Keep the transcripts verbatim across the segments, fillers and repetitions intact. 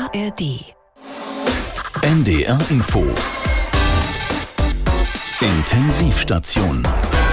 A R D. N D R Info. Intensivstation.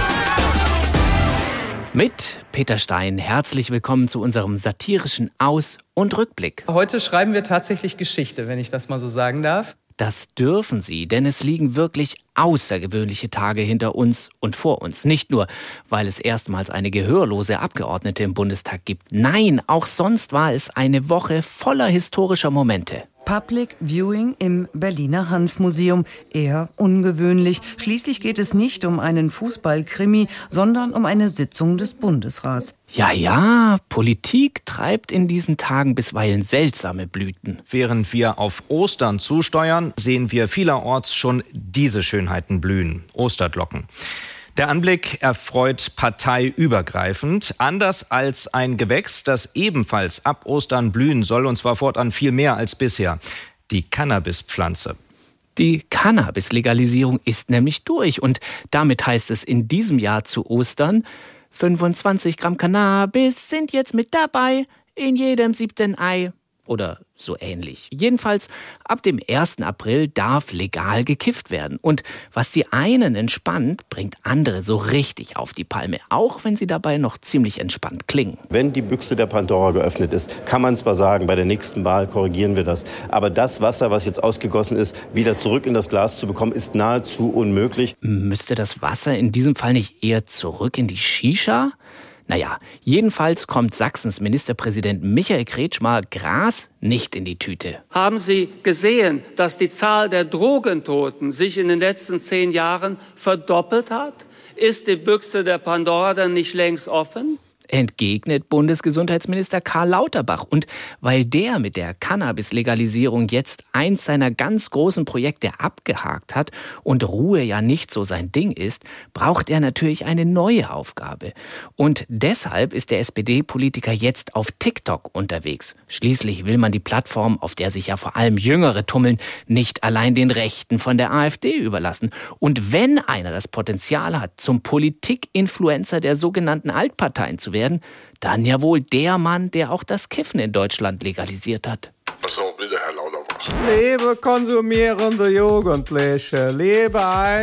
Mit Peter Stein, herzlich willkommen zu unserem satirischen Aus- und Rückblick. Heute schreiben wir tatsächlich Geschichte, wenn ich das mal so sagen darf. Das dürfen Sie, denn es liegen wirklich außergewöhnliche Tage hinter uns und vor uns. Nicht nur, weil es erstmals eine gehörlose Abgeordnete im Bundestag gibt. Nein, auch sonst war es eine Woche voller historischer Momente. Public Viewing im Berliner Hanfmuseum. Eher ungewöhnlich. Schließlich geht es nicht um einen Fußballkrimi, sondern um eine Sitzung des Bundesrats. Ja, ja, Politik treibt in diesen Tagen bisweilen seltsame Blüten. Während wir auf Ostern zusteuern, sehen wir vielerorts schon diese Schönheiten blühen. Osterglocken. Der Anblick erfreut parteiübergreifend. Anders als ein Gewächs, das ebenfalls ab Ostern blühen soll, und zwar fortan viel mehr als bisher. Die Cannabispflanze. Die Cannabis-Legalisierung ist nämlich durch. Und damit heißt es in diesem Jahr zu Ostern, fünfundzwanzig Gramm Cannabis sind jetzt mit dabei, in jedem siebten Ei. Oder so ähnlich. Jedenfalls, ab dem ersten April darf legal gekifft werden. Und was die einen entspannt, bringt andere so richtig auf die Palme. Auch wenn sie dabei noch ziemlich entspannt klingen. Wenn die Büchse der Pandora geöffnet ist, kann man zwar sagen, bei der nächsten Wahl korrigieren wir das. Aber das Wasser, was jetzt ausgegossen ist, wieder zurück in das Glas zu bekommen, ist nahezu unmöglich. Müsste das Wasser in diesem Fall nicht eher zurück in die Shisha? Naja, jedenfalls kommt Sachsens Ministerpräsident Michael Kretschmer Gras nicht in die Tüte. Haben Sie gesehen, dass die Zahl der Drogentoten sich in den letzten zehn Jahren verdoppelt hat? Ist die Büchse der Pandora dann nicht längst offen? Entgegnet Bundesgesundheitsminister Karl Lauterbach. Und weil der mit der Cannabis-Legalisierung jetzt eins seiner ganz großen Projekte abgehakt hat und Ruhe ja nicht so sein Ding ist, braucht er natürlich eine neue Aufgabe. Und deshalb ist der S P D-Politiker jetzt auf TikTok unterwegs. Schließlich will man die Plattform, auf der sich ja vor allem Jüngere tummeln, nicht allein den Rechten von der AfD überlassen. Und wenn einer das Potenzial hat, zum Politik-Influencer der sogenannten Altparteien zu werden, werden, dann ja wohl der Mann, der auch das Kiffen in Deutschland legalisiert hat. So, bitte, Herr Lauterbach. Liebe konsumierende Jugendliche, liebe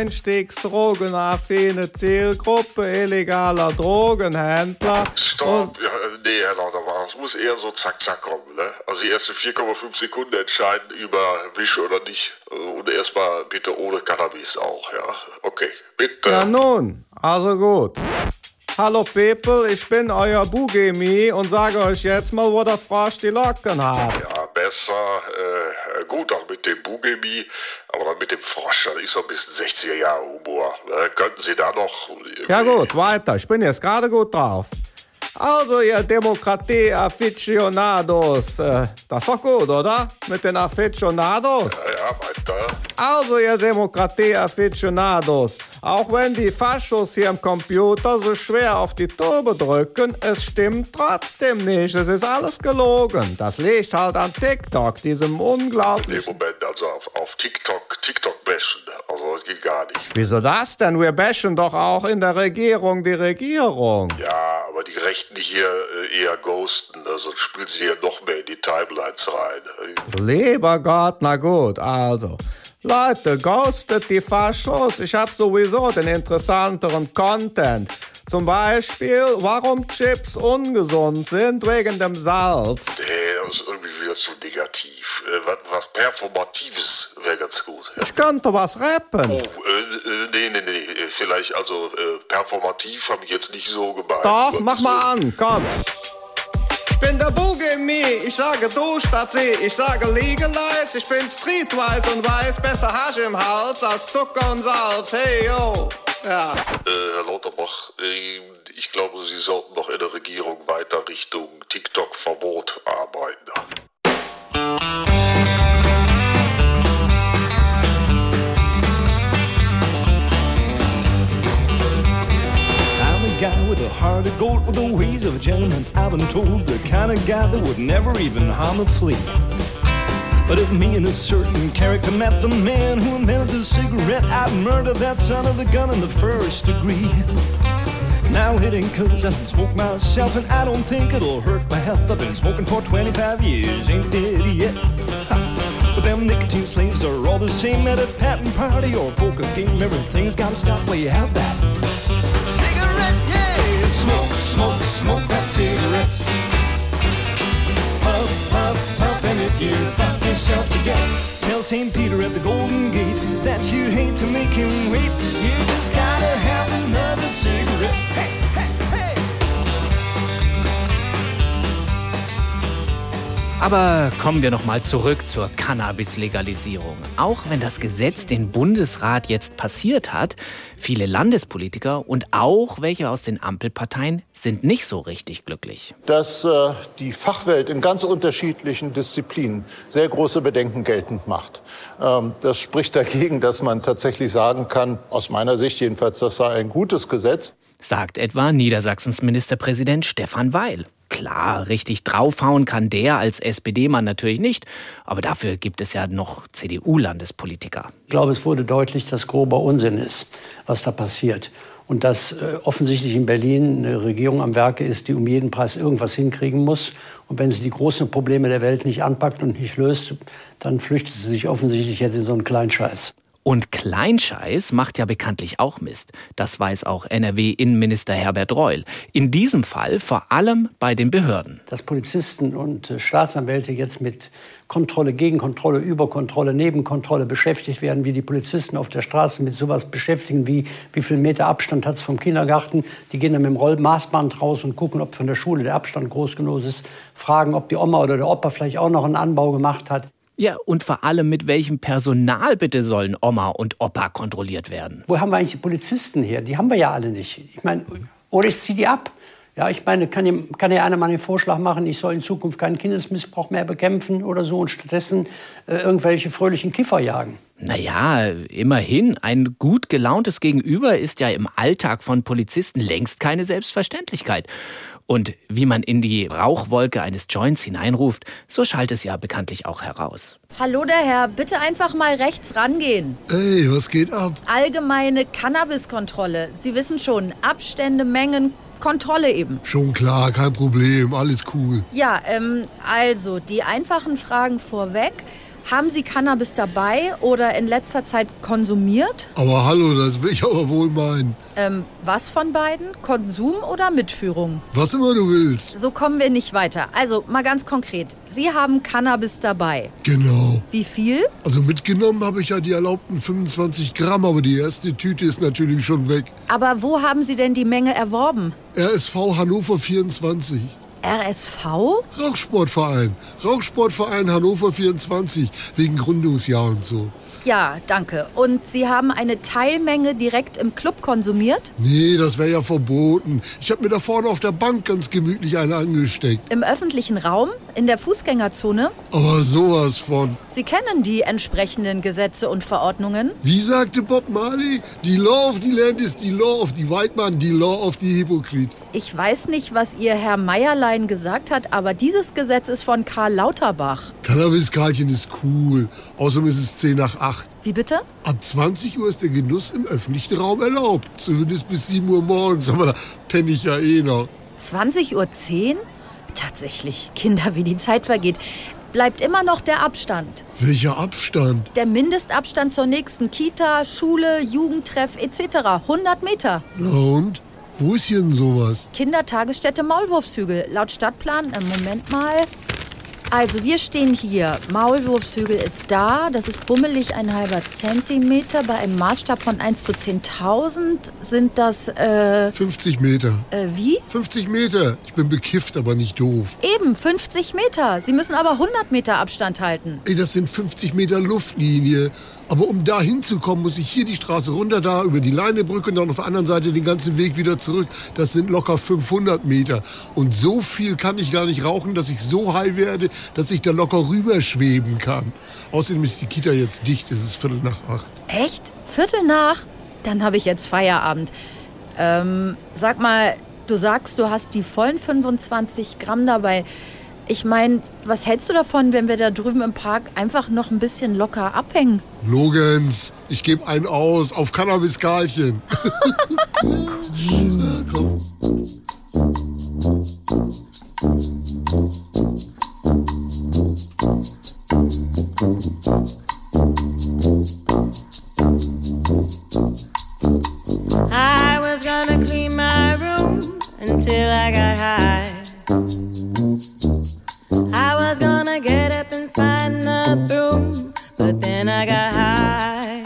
einstiegsdrogenaffine Zielgruppe illegaler Drogenhändler. Stopp, ja, nee, Herr Lauterbach, es muss eher so zack, zack kommen. Ne? Also die ersten vier Komma fünf Sekunden entscheiden über Wisch oder nicht. Und erstmal bitte ohne Cannabis auch, ja. Okay, bitte. Ja nun, also gut. Hallo People, ich bin euer Bugemi und sage euch jetzt mal, wo der Frosch die Locken hat. Ja, besser, äh, gut auch mit dem Bugemi, aber dann mit dem Frosch, das ist so ein bisschen sechziger Jahre Humor. Äh, könnten Sie da noch... Ja gut, weiter, ich bin jetzt gerade gut drauf. Also ihr Demokratie-Afficionados, äh, das ist doch gut, oder? Mit den Afficionados? Ja, ja, weiter. Also ihr Demokratie-Afficionados, auch wenn die Faschos hier im Computer so schwer auf die Tube drücken, es stimmt trotzdem nicht. Es ist alles gelogen. Das liegt halt an TikTok, diesem unglaublichen... Nee, Moment, also auf, auf TikTok, TikTok bashen, also das geht gar nicht. Wieso das denn? Wir bashen doch auch in der Regierung die Regierung. Ja, aber die Rechten hier äh, eher ghosten, also spielen sie hier noch mehr in die Timelines rein. Lieber Gott, na gut, also... Leute, ghostet die Faschos. Ich habe sowieso den interessanteren Content. Zum Beispiel, warum Chips ungesund sind wegen dem Salz. Nee, das ist irgendwie wieder zu negativ. Äh, was, was Performatives wäre ganz gut. Ja. Ich könnte was rappen. Oh, äh, nee, nee, nee. Vielleicht, also äh, performativ habe ich jetzt nicht so gemeint. Doch, mach mal an, komm. Ich bin der Bugemi, ich sage du statt sie, ich sage legalize, ich bin streetwise und weiß, besser Hasch im Hals als Zucker und Salz, hey yo, ja. Äh, Herr Lauterbach, äh, ich glaube, Sie sollten noch in der Regierung weiter Richtung TikTok-Verbot arbeiten. Guy with a heart of gold, with the ways of a gentleman. I've been told the kind of guy that would never even harm a flea. But if me and a certain character met the man who invented the cigarette, I'd murder that son of a gun in the first degree. Now it ain't 'cause I don't smoke myself, and I don't think it'll hurt my health. I've been smoking for twenty-five years, ain't dead yet. Ha. But them nicotine slaves are all the same at a patent party or a poker game. Everything's gotta stop where you have that cigarette, yeah. Smoke, smoke, smoke that cigarette. Puff, puff, puff, and if you puff yourself to death, tell Saint Peter at the Golden Gate that you hate to make him wait. You just gotta have another cigarette. Hey, hey, hey. Aber kommen wir noch mal zurück zur Cannabis-Legalisierung. Auch wenn das Gesetz den Bundesrat jetzt passiert hat, viele Landespolitiker und auch welche aus den Ampelparteien sind nicht so richtig glücklich. Dass äh, die Fachwelt in ganz unterschiedlichen Disziplinen sehr große Bedenken geltend macht. Ähm, das spricht dagegen, dass man tatsächlich sagen kann, aus meiner Sicht jedenfalls, das sei ein gutes Gesetz. Sagt etwa Niedersachsens Ministerpräsident Stefan Weil. Klar, richtig draufhauen kann der als S P D-Mann natürlich nicht, aber dafür gibt es ja noch C D U-Landespolitiker. Ich glaube, es wurde deutlich, dass grober Unsinn ist, was da passiert. Und dass äh, offensichtlich in Berlin eine Regierung am Werke ist, die um jeden Preis irgendwas hinkriegen muss. Und wenn sie die großen Probleme der Welt nicht anpackt und nicht löst, dann flüchtet sie sich offensichtlich jetzt in so einen Kleinscheiß. Und Kleinscheiß macht ja bekanntlich auch Mist. Das weiß auch N R W-Innenminister Herbert Reul. In diesem Fall vor allem bei den Behörden. Dass Polizisten und äh, Staatsanwälte jetzt mit Kontrolle, Gegenkontrolle, Überkontrolle, Nebenkontrolle beschäftigt werden, wie die Polizisten auf der Straße mit sowas beschäftigen, wie wie viel Meter Abstand hat es vom Kindergarten. Die gehen dann mit dem Rollmaßband raus und gucken, ob von der Schule der Abstand groß genug ist. Fragen, ob die Oma oder der Opa vielleicht auch noch einen Anbau gemacht hat. Ja, und vor allem mit welchem Personal bitte sollen Oma und Opa kontrolliert werden? Wo haben wir eigentlich die Polizisten her? Die haben wir ja alle nicht. Ich meine, oder ich ziehe die ab. Ja, ich meine, kann ja, kann ja einer mal den Vorschlag machen, ich soll in Zukunft keinen Kindesmissbrauch mehr bekämpfen oder so und stattdessen äh, irgendwelche fröhlichen Kiffer jagen. Naja, immerhin, ein gut gelauntes Gegenüber ist ja im Alltag von Polizisten längst keine Selbstverständlichkeit. Und wie man in die Rauchwolke eines Joints hineinruft, so schallt es ja bekanntlich auch heraus. Hallo der Herr, bitte einfach mal rechts rangehen. Ey, was geht ab? Allgemeine Cannabiskontrolle. Sie wissen schon, Abstände, Mengen, Kontrolle eben. Schon klar, kein Problem, alles cool. Ja, ähm, also die einfachen Fragen vorweg. Haben Sie Cannabis dabei oder in letzter Zeit konsumiert? Aber hallo, das will ich aber wohl meinen. Ähm, was von beiden? Konsum oder Mitführung? Was immer du willst. So kommen wir nicht weiter. Also mal ganz konkret. Sie haben Cannabis dabei. Genau. Wie viel? Also mitgenommen habe ich ja die erlaubten fünfundzwanzig Gramm, aber die erste Tüte ist natürlich schon weg. Aber wo haben Sie denn die Menge erworben? R S V Hannover vierundzwanzig. R S V? Rauchsportverein. Rauchsportverein Hannover vierundzwanzig. Wegen Gründungsjahr und so. Ja, danke. Und Sie haben eine Teilmenge direkt im Club konsumiert? Nee, das wäre ja verboten. Ich habe mir da vorne auf der Bank ganz gemütlich eine angesteckt. Im öffentlichen Raum? In der Fußgängerzone? Aber sowas von. Sie kennen die entsprechenden Gesetze und Verordnungen? Wie sagte Bob Marley? Die Law of the Land ist die Law of the White Man, die Law of the Hypocrite. Ich weiß nicht, was Ihr Herr Meierlein gesagt hat, aber dieses Gesetz ist von Karl Lauterbach. Cannabis-Karlchen ist cool. Außerdem ist es zehn nach acht. Wie bitte? Ab zwanzig Uhr ist der Genuss im öffentlichen Raum erlaubt. Zumindest bis sieben Uhr morgens, aber da penne ich ja eh noch. zwanzig Uhr zehn? Tatsächlich, Kinder, wie die Zeit vergeht. Bleibt immer noch der Abstand. Welcher Abstand? Der Mindestabstand zur nächsten Kita, Schule, Jugendtreff et cetera. hundert Meter. Na und? Wo ist hier denn sowas? Kindertagesstätte Maulwurfshügel. Laut Stadtplan, äh, Moment mal. Also wir stehen hier. Maulwurfshügel ist da. Das ist bummelig ein halber Zentimeter. Bei einem Maßstab von eins zu zehntausend sind das, äh... fünfzig Meter. Äh, wie? fünfzig Meter. Ich bin bekifft, aber nicht doof. Eben, fünfzig Meter. Sie müssen aber hundert Meter Abstand halten. Ey, das sind fünfzig Meter Luftlinie. Aber um da hinzukommen, muss ich hier die Straße runter, da über die Leinebrücke und dann auf der anderen Seite den ganzen Weg wieder zurück. Das sind locker fünfhundert Meter. Und so viel kann ich gar nicht rauchen, dass ich so high werde, dass ich da locker rüberschweben kann. Außerdem ist die Kita jetzt dicht, es ist Viertel nach acht. Echt? Viertel nach? Dann habe ich jetzt Feierabend. Ähm, sag mal, du sagst, du hast die vollen fünfundzwanzig Gramm dabei. Ich meine, was hältst du davon, wenn wir da drüben im Park einfach noch ein bisschen locker abhängen? Lorenz, ich gebe einen aus auf Cannabis-Karlchen. Komm. I was gonna clean my room until I got high. I was gonna get up and find the broom, but then I got high.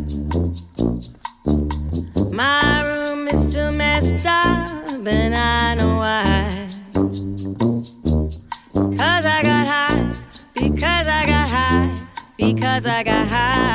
My room is still messed up, and I know why. Cause I got high, because I got high, because I got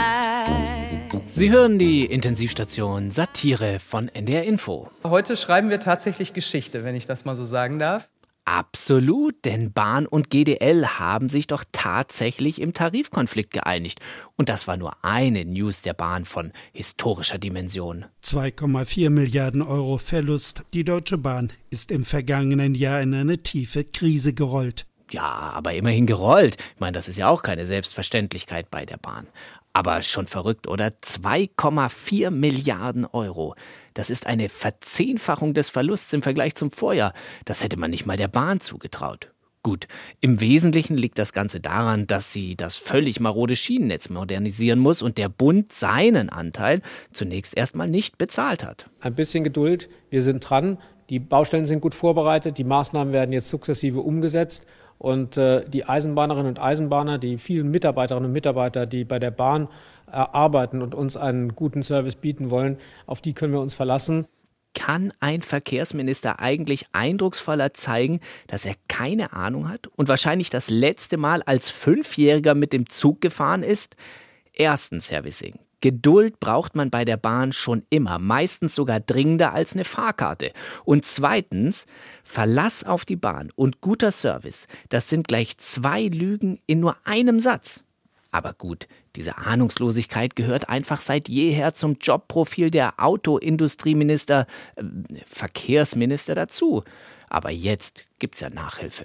high. Sie hören die Intensivstation Satire von N D R Info. Heute schreiben wir tatsächlich Geschichte, wenn ich das mal so sagen darf. Absolut, denn Bahn und G D L haben sich doch tatsächlich im Tarifkonflikt geeinigt. Und das war nur eine News der Bahn von historischer Dimension. zwei Komma vier Milliarden Euro Verlust. Die Deutsche Bahn ist im vergangenen Jahr in eine tiefe Krise gerollt. Ja, aber immerhin gerollt. Ich meine, das ist ja auch keine Selbstverständlichkeit bei der Bahn. Aber schon verrückt, oder? zwei Komma vier Milliarden Euro. Das ist eine Verzehnfachung des Verlusts im Vergleich zum Vorjahr. Das hätte man nicht mal der Bahn zugetraut. Gut, im Wesentlichen liegt das Ganze daran, dass sie das völlig marode Schienennetz modernisieren muss und der Bund seinen Anteil zunächst erstmal nicht bezahlt hat. Ein bisschen Geduld, wir sind dran. Die Baustellen sind gut vorbereitet, die Maßnahmen werden jetzt sukzessive umgesetzt. Und äh, die Eisenbahnerinnen und Eisenbahner, die vielen Mitarbeiterinnen und Mitarbeiter, die bei der Bahn äh, arbeiten und uns einen guten Service bieten wollen, auf die können wir uns verlassen. Kann ein Verkehrsminister eigentlich eindrucksvoller zeigen, dass er keine Ahnung hat und wahrscheinlich das letzte Mal als Fünfjähriger mit dem Zug gefahren ist? Erstens, Herr Wissing, Geduld braucht man bei der Bahn schon immer, meistens sogar dringender als eine Fahrkarte. Und zweitens, Verlass auf die Bahn und guter Service, das sind gleich zwei Lügen in nur einem Satz. Aber gut, diese Ahnungslosigkeit gehört einfach seit jeher zum Jobprofil der Autoindustrieminister, äh, Verkehrsminister dazu. Aber jetzt gibt's ja Nachhilfe.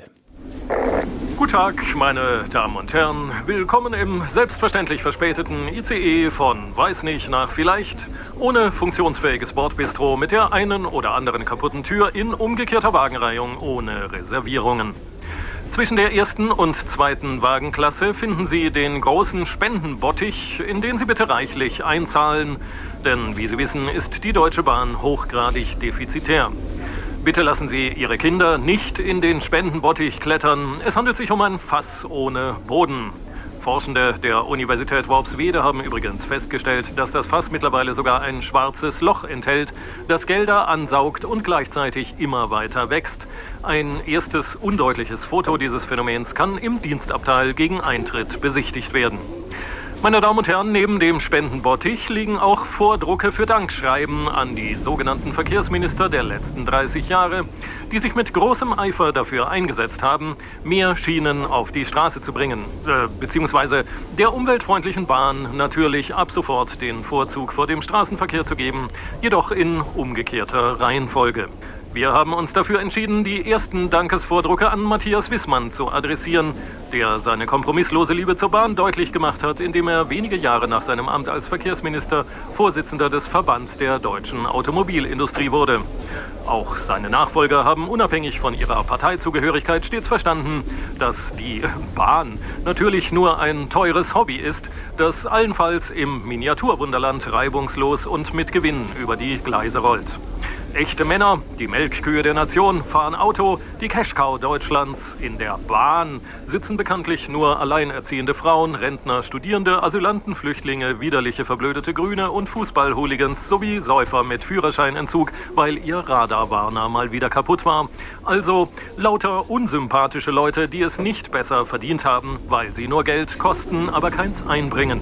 Guten Tag, meine Damen und Herren. Willkommen im selbstverständlich verspäteten I C E von weiß nicht nach vielleicht, ohne funktionsfähiges Bordbistro mit der einen oder anderen kaputten Tür in umgekehrter Wagenreihung ohne Reservierungen. Zwischen der ersten und zweiten Wagenklasse finden Sie den großen Spendenbottich, in den Sie bitte reichlich einzahlen. Denn, wie Sie wissen, ist die Deutsche Bahn hochgradig defizitär. Bitte lassen Sie Ihre Kinder nicht in den Spendenbottich klettern. Es handelt sich um ein Fass ohne Boden. Forschende der Universität Worpswede haben übrigens festgestellt, dass das Fass mittlerweile sogar ein schwarzes Loch enthält, das Gelder ansaugt und gleichzeitig immer weiter wächst. Ein erstes undeutliches Foto dieses Phänomens kann im Dienstabteil gegen Eintritt besichtigt werden. Meine Damen und Herren, neben dem Spendenbottich liegen auch Vordrucke für Dankschreiben an die sogenannten Verkehrsminister der letzten dreißig Jahre, die sich mit großem Eifer dafür eingesetzt haben, mehr Schienen auf die Straße zu bringen, äh, beziehungsweise der umweltfreundlichen Bahn natürlich ab sofort den Vorzug vor dem Straßenverkehr zu geben, jedoch in umgekehrter Reihenfolge. Wir haben uns dafür entschieden, die ersten Dankesvordrucke an Matthias Wissmann zu adressieren, der seine kompromisslose Liebe zur Bahn deutlich gemacht hat, indem er wenige Jahre nach seinem Amt als Verkehrsminister Vorsitzender des Verbands der deutschen Automobilindustrie wurde. Auch seine Nachfolger haben unabhängig von ihrer Parteizugehörigkeit stets verstanden, dass die Bahn natürlich nur ein teures Hobby ist, das allenfalls im Miniaturwunderland reibungslos und mit Gewinn über die Gleise rollt. Echte Männer, die Melkkühe der Nation, fahren Auto, die Cash-Cow Deutschlands. In der Bahn sitzen bekanntlich nur alleinerziehende Frauen, Rentner, Studierende, Asylanten, Flüchtlinge, widerliche verblödete Grüne und Fußball-Hooligans sowie Säufer mit Führerscheinentzug, weil ihr Radarwarner mal wieder kaputt war. Also lauter unsympathische Leute, die es nicht besser verdient haben, weil sie nur Geld kosten, aber keins einbringen.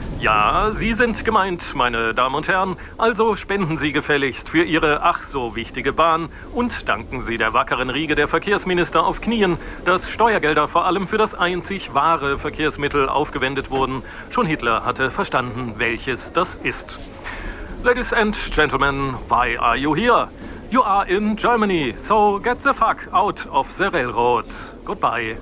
Ja, Sie sind gemeint, meine Damen und Herren, also spenden Sie gefälligst für Ihre ach so wichtige Bahn und danken Sie der wackeren Riege der Verkehrsminister auf Knien, dass Steuergelder vor allem für das einzig wahre Verkehrsmittel aufgewendet wurden. Schon Hitler hatte verstanden, welches das ist. Ladies and Gentlemen, why are you here? You are in Germany, so get the fuck out of the railroad. Goodbye.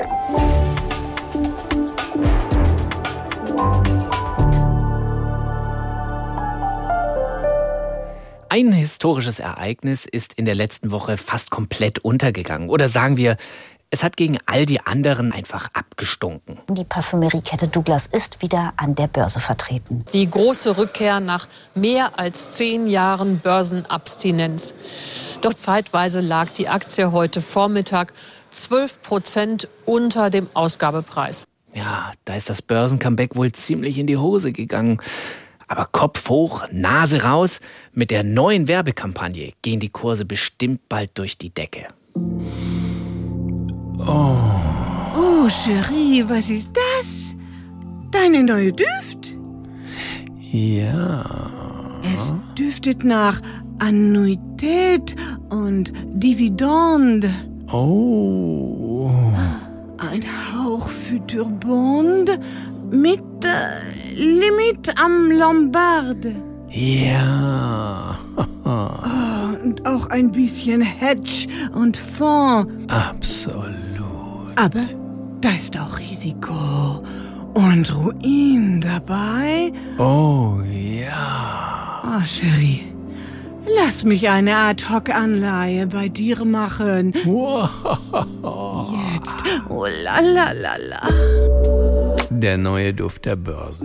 Ein historisches Ereignis ist in der letzten Woche fast komplett untergegangen. Oder sagen wir, Es hat gegen all die anderen einfach abgestunken. Die Parfümeriekette Douglas ist wieder an der Börse vertreten. Die große Rückkehr nach mehr als zehn Jahren Börsenabstinenz. Doch zeitweise lag die Aktie heute Vormittag zwölf Prozent unter dem Ausgabepreis. Ja, da ist das Börsencomeback wohl ziemlich in die Hose gegangen. Aber Kopf hoch, Nase raus, mit der neuen Werbekampagne gehen die Kurse bestimmt bald durch die Decke. Oh. Oh, Cherie, was ist das? Deine neue Düft? Ja. Es düftet nach Annuität und Dividende. Oh. Ein Hauch Futurbond mit äh, Limit am Lombard. Ja. Oh, und auch ein bisschen Hedge und Fonds. Absolut. Aber da ist auch Risiko und Ruin dabei. Oh ja. Oh, Cherie, lass mich eine Ad-Hoc-Anleihe bei dir machen. Wow. Jetzt. Oh la la la la. Der neue Duft der Börse.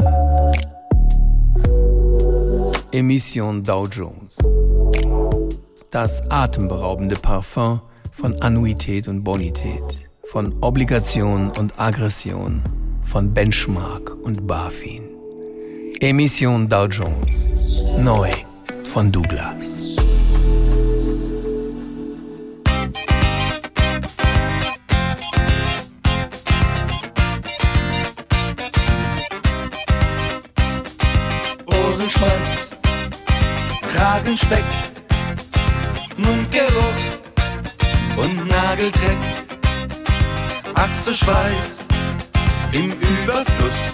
Emission Dow Jones. Das atemberaubende Parfum von Annuität und Bonität. Von Obligation und Aggression, von Benchmark und BaFin. Emission Dow Jones. Neu von Douglas. Ohrenschmalz, Kragenspeck, Mundgeruch und Nageldreck. Achselschweiß im Überfluss,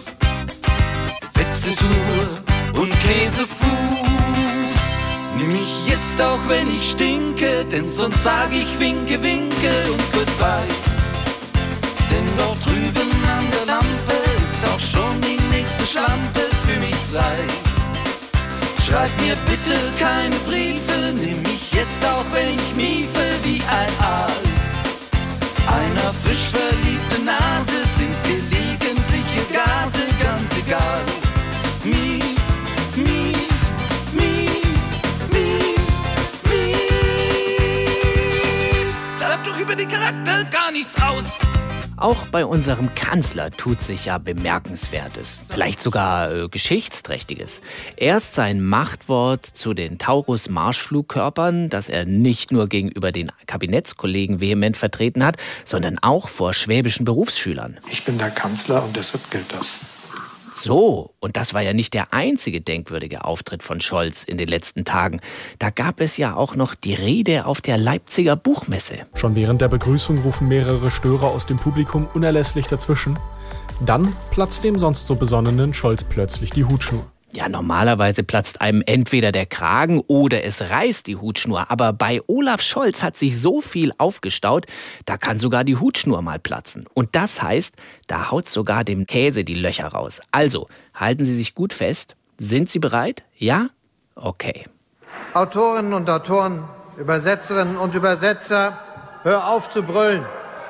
Fettfrisur und Käsefuß. Nimm mich jetzt auch, wenn ich stinke, denn sonst sag ich winke, winke und goodbye. Denn dort drüben an der Lampe ist auch schon die nächste Schlampe für mich frei. Schreib mir bitte keine Briefe, nimm mich jetzt auch, wenn ich miefe wie ein Aal. Einer frisch verliebten Nase sind gelegentliche Gase ganz egal. Mief, mief, mief, mief, mief. Sag doch über den Charakter gar nichts aus. Auch bei unserem Kanzler tut sich ja Bemerkenswertes, vielleicht sogar äh, Geschichtsträchtiges. Erst sein Machtwort zu den Taurus-Marschflugkörpern, das er nicht nur gegenüber den Kabinettskollegen vehement vertreten hat, sondern auch vor schwäbischen Berufsschülern. Ich bin der Kanzler und deshalb gilt das. So, und das war ja nicht der einzige denkwürdige Auftritt von Scholz in den letzten Tagen. Da gab es ja auch noch die Rede auf der Leipziger Buchmesse. Schon während der Begrüßung rufen mehrere Störer aus dem Publikum unerlässlich dazwischen. Dann platzt dem sonst so besonnenen Scholz plötzlich die Hutschnur. Ja, normalerweise platzt einem entweder der Kragen oder es reißt die Hutschnur. Aber bei Olaf Scholz hat sich so viel aufgestaut, da kann sogar die Hutschnur mal platzen. Und das heißt, da haut sogar dem Käse die Löcher raus. Also, halten Sie sich gut fest. Sind Sie bereit? Ja? Okay. Autorinnen und Autoren, Übersetzerinnen und Übersetzer, hör auf zu brüllen.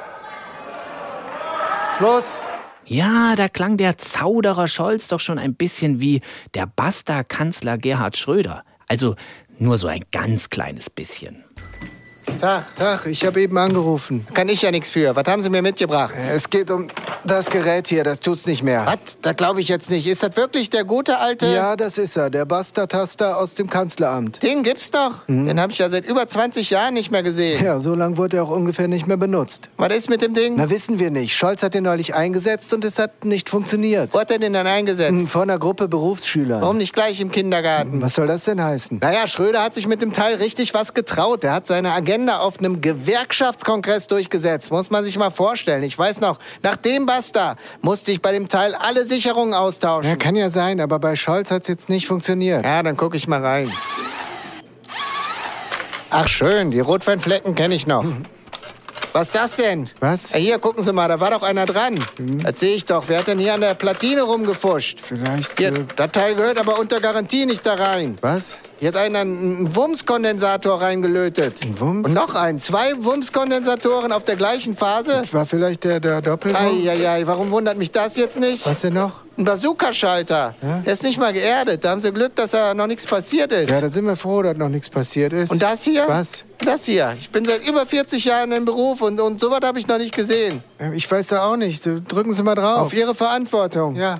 Schluss. Ja, da klang der Zauderer Scholz doch schon ein bisschen wie der Basta-Kanzler Gerhard Schröder. Also nur so ein ganz kleines bisschen. Tag, Tag, ich habe eben angerufen. Kann ich ja nichts für. Was haben Sie mir mitgebracht? Es geht um das Gerät hier, das tut's nicht mehr. Was? Da glaube ich jetzt nicht. Ist das wirklich der gute alte... Ja, das ist er, der Basta-Taster aus dem Kanzleramt. Den gibt's doch. Mhm. Den habe ich ja seit über zwanzig Jahren nicht mehr gesehen. Ja, so lange wurde er auch ungefähr nicht mehr benutzt. Was ist mit dem Ding? Na, wissen wir nicht. Scholz hat den neulich eingesetzt und es hat nicht funktioniert. Wo hat er den dann eingesetzt? Von einer Gruppe Berufsschüler. Warum nicht gleich im Kindergarten? Was soll das denn heißen? Naja, Schröder hat sich mit dem Teil richtig was getraut. Er hat seine Agenda auf einem Gewerkschaftskongress durchgesetzt. Muss man sich mal vorstellen. Ich weiß noch, nach dem Basta musste ich bei dem Teil alle Sicherungen austauschen. Ja, kann ja sein, aber bei Scholz hat es jetzt nicht funktioniert. Ja, dann gucke ich mal rein. Ach schön, die Rotweinflecken kenne ich noch. Was ist das denn? Was? Ja, hier, gucken Sie mal, da war doch einer dran. Hm. Das sehe ich doch. Wer hat denn hier an der Platine rumgefuscht? Vielleicht... Hier, Äh... das Teil gehört aber unter Garantie nicht da rein. Was? Hier hat einer einen Wumms-Kondensator reingelötet. Ein Wumms? Und noch einen. Zwei Wumms-Kondensatoren auf der gleichen Phase. Das war vielleicht der, der Doppelwumms? Eieiei, warum wundert mich das jetzt nicht? Was denn noch? Ein Bazooka-Schalter. Ja? Der ist nicht mal geerdet. Da haben Sie Glück, dass da noch nichts passiert ist. Ja, da sind wir froh, dass noch nichts passiert ist. Und das hier? Was? Das hier. Ich bin seit über vierzig Jahren im Beruf und, und sowas habe ich noch nicht gesehen. Ich weiß da auch nicht. Drücken Sie mal drauf. Auf Ihre Verantwortung. Ja.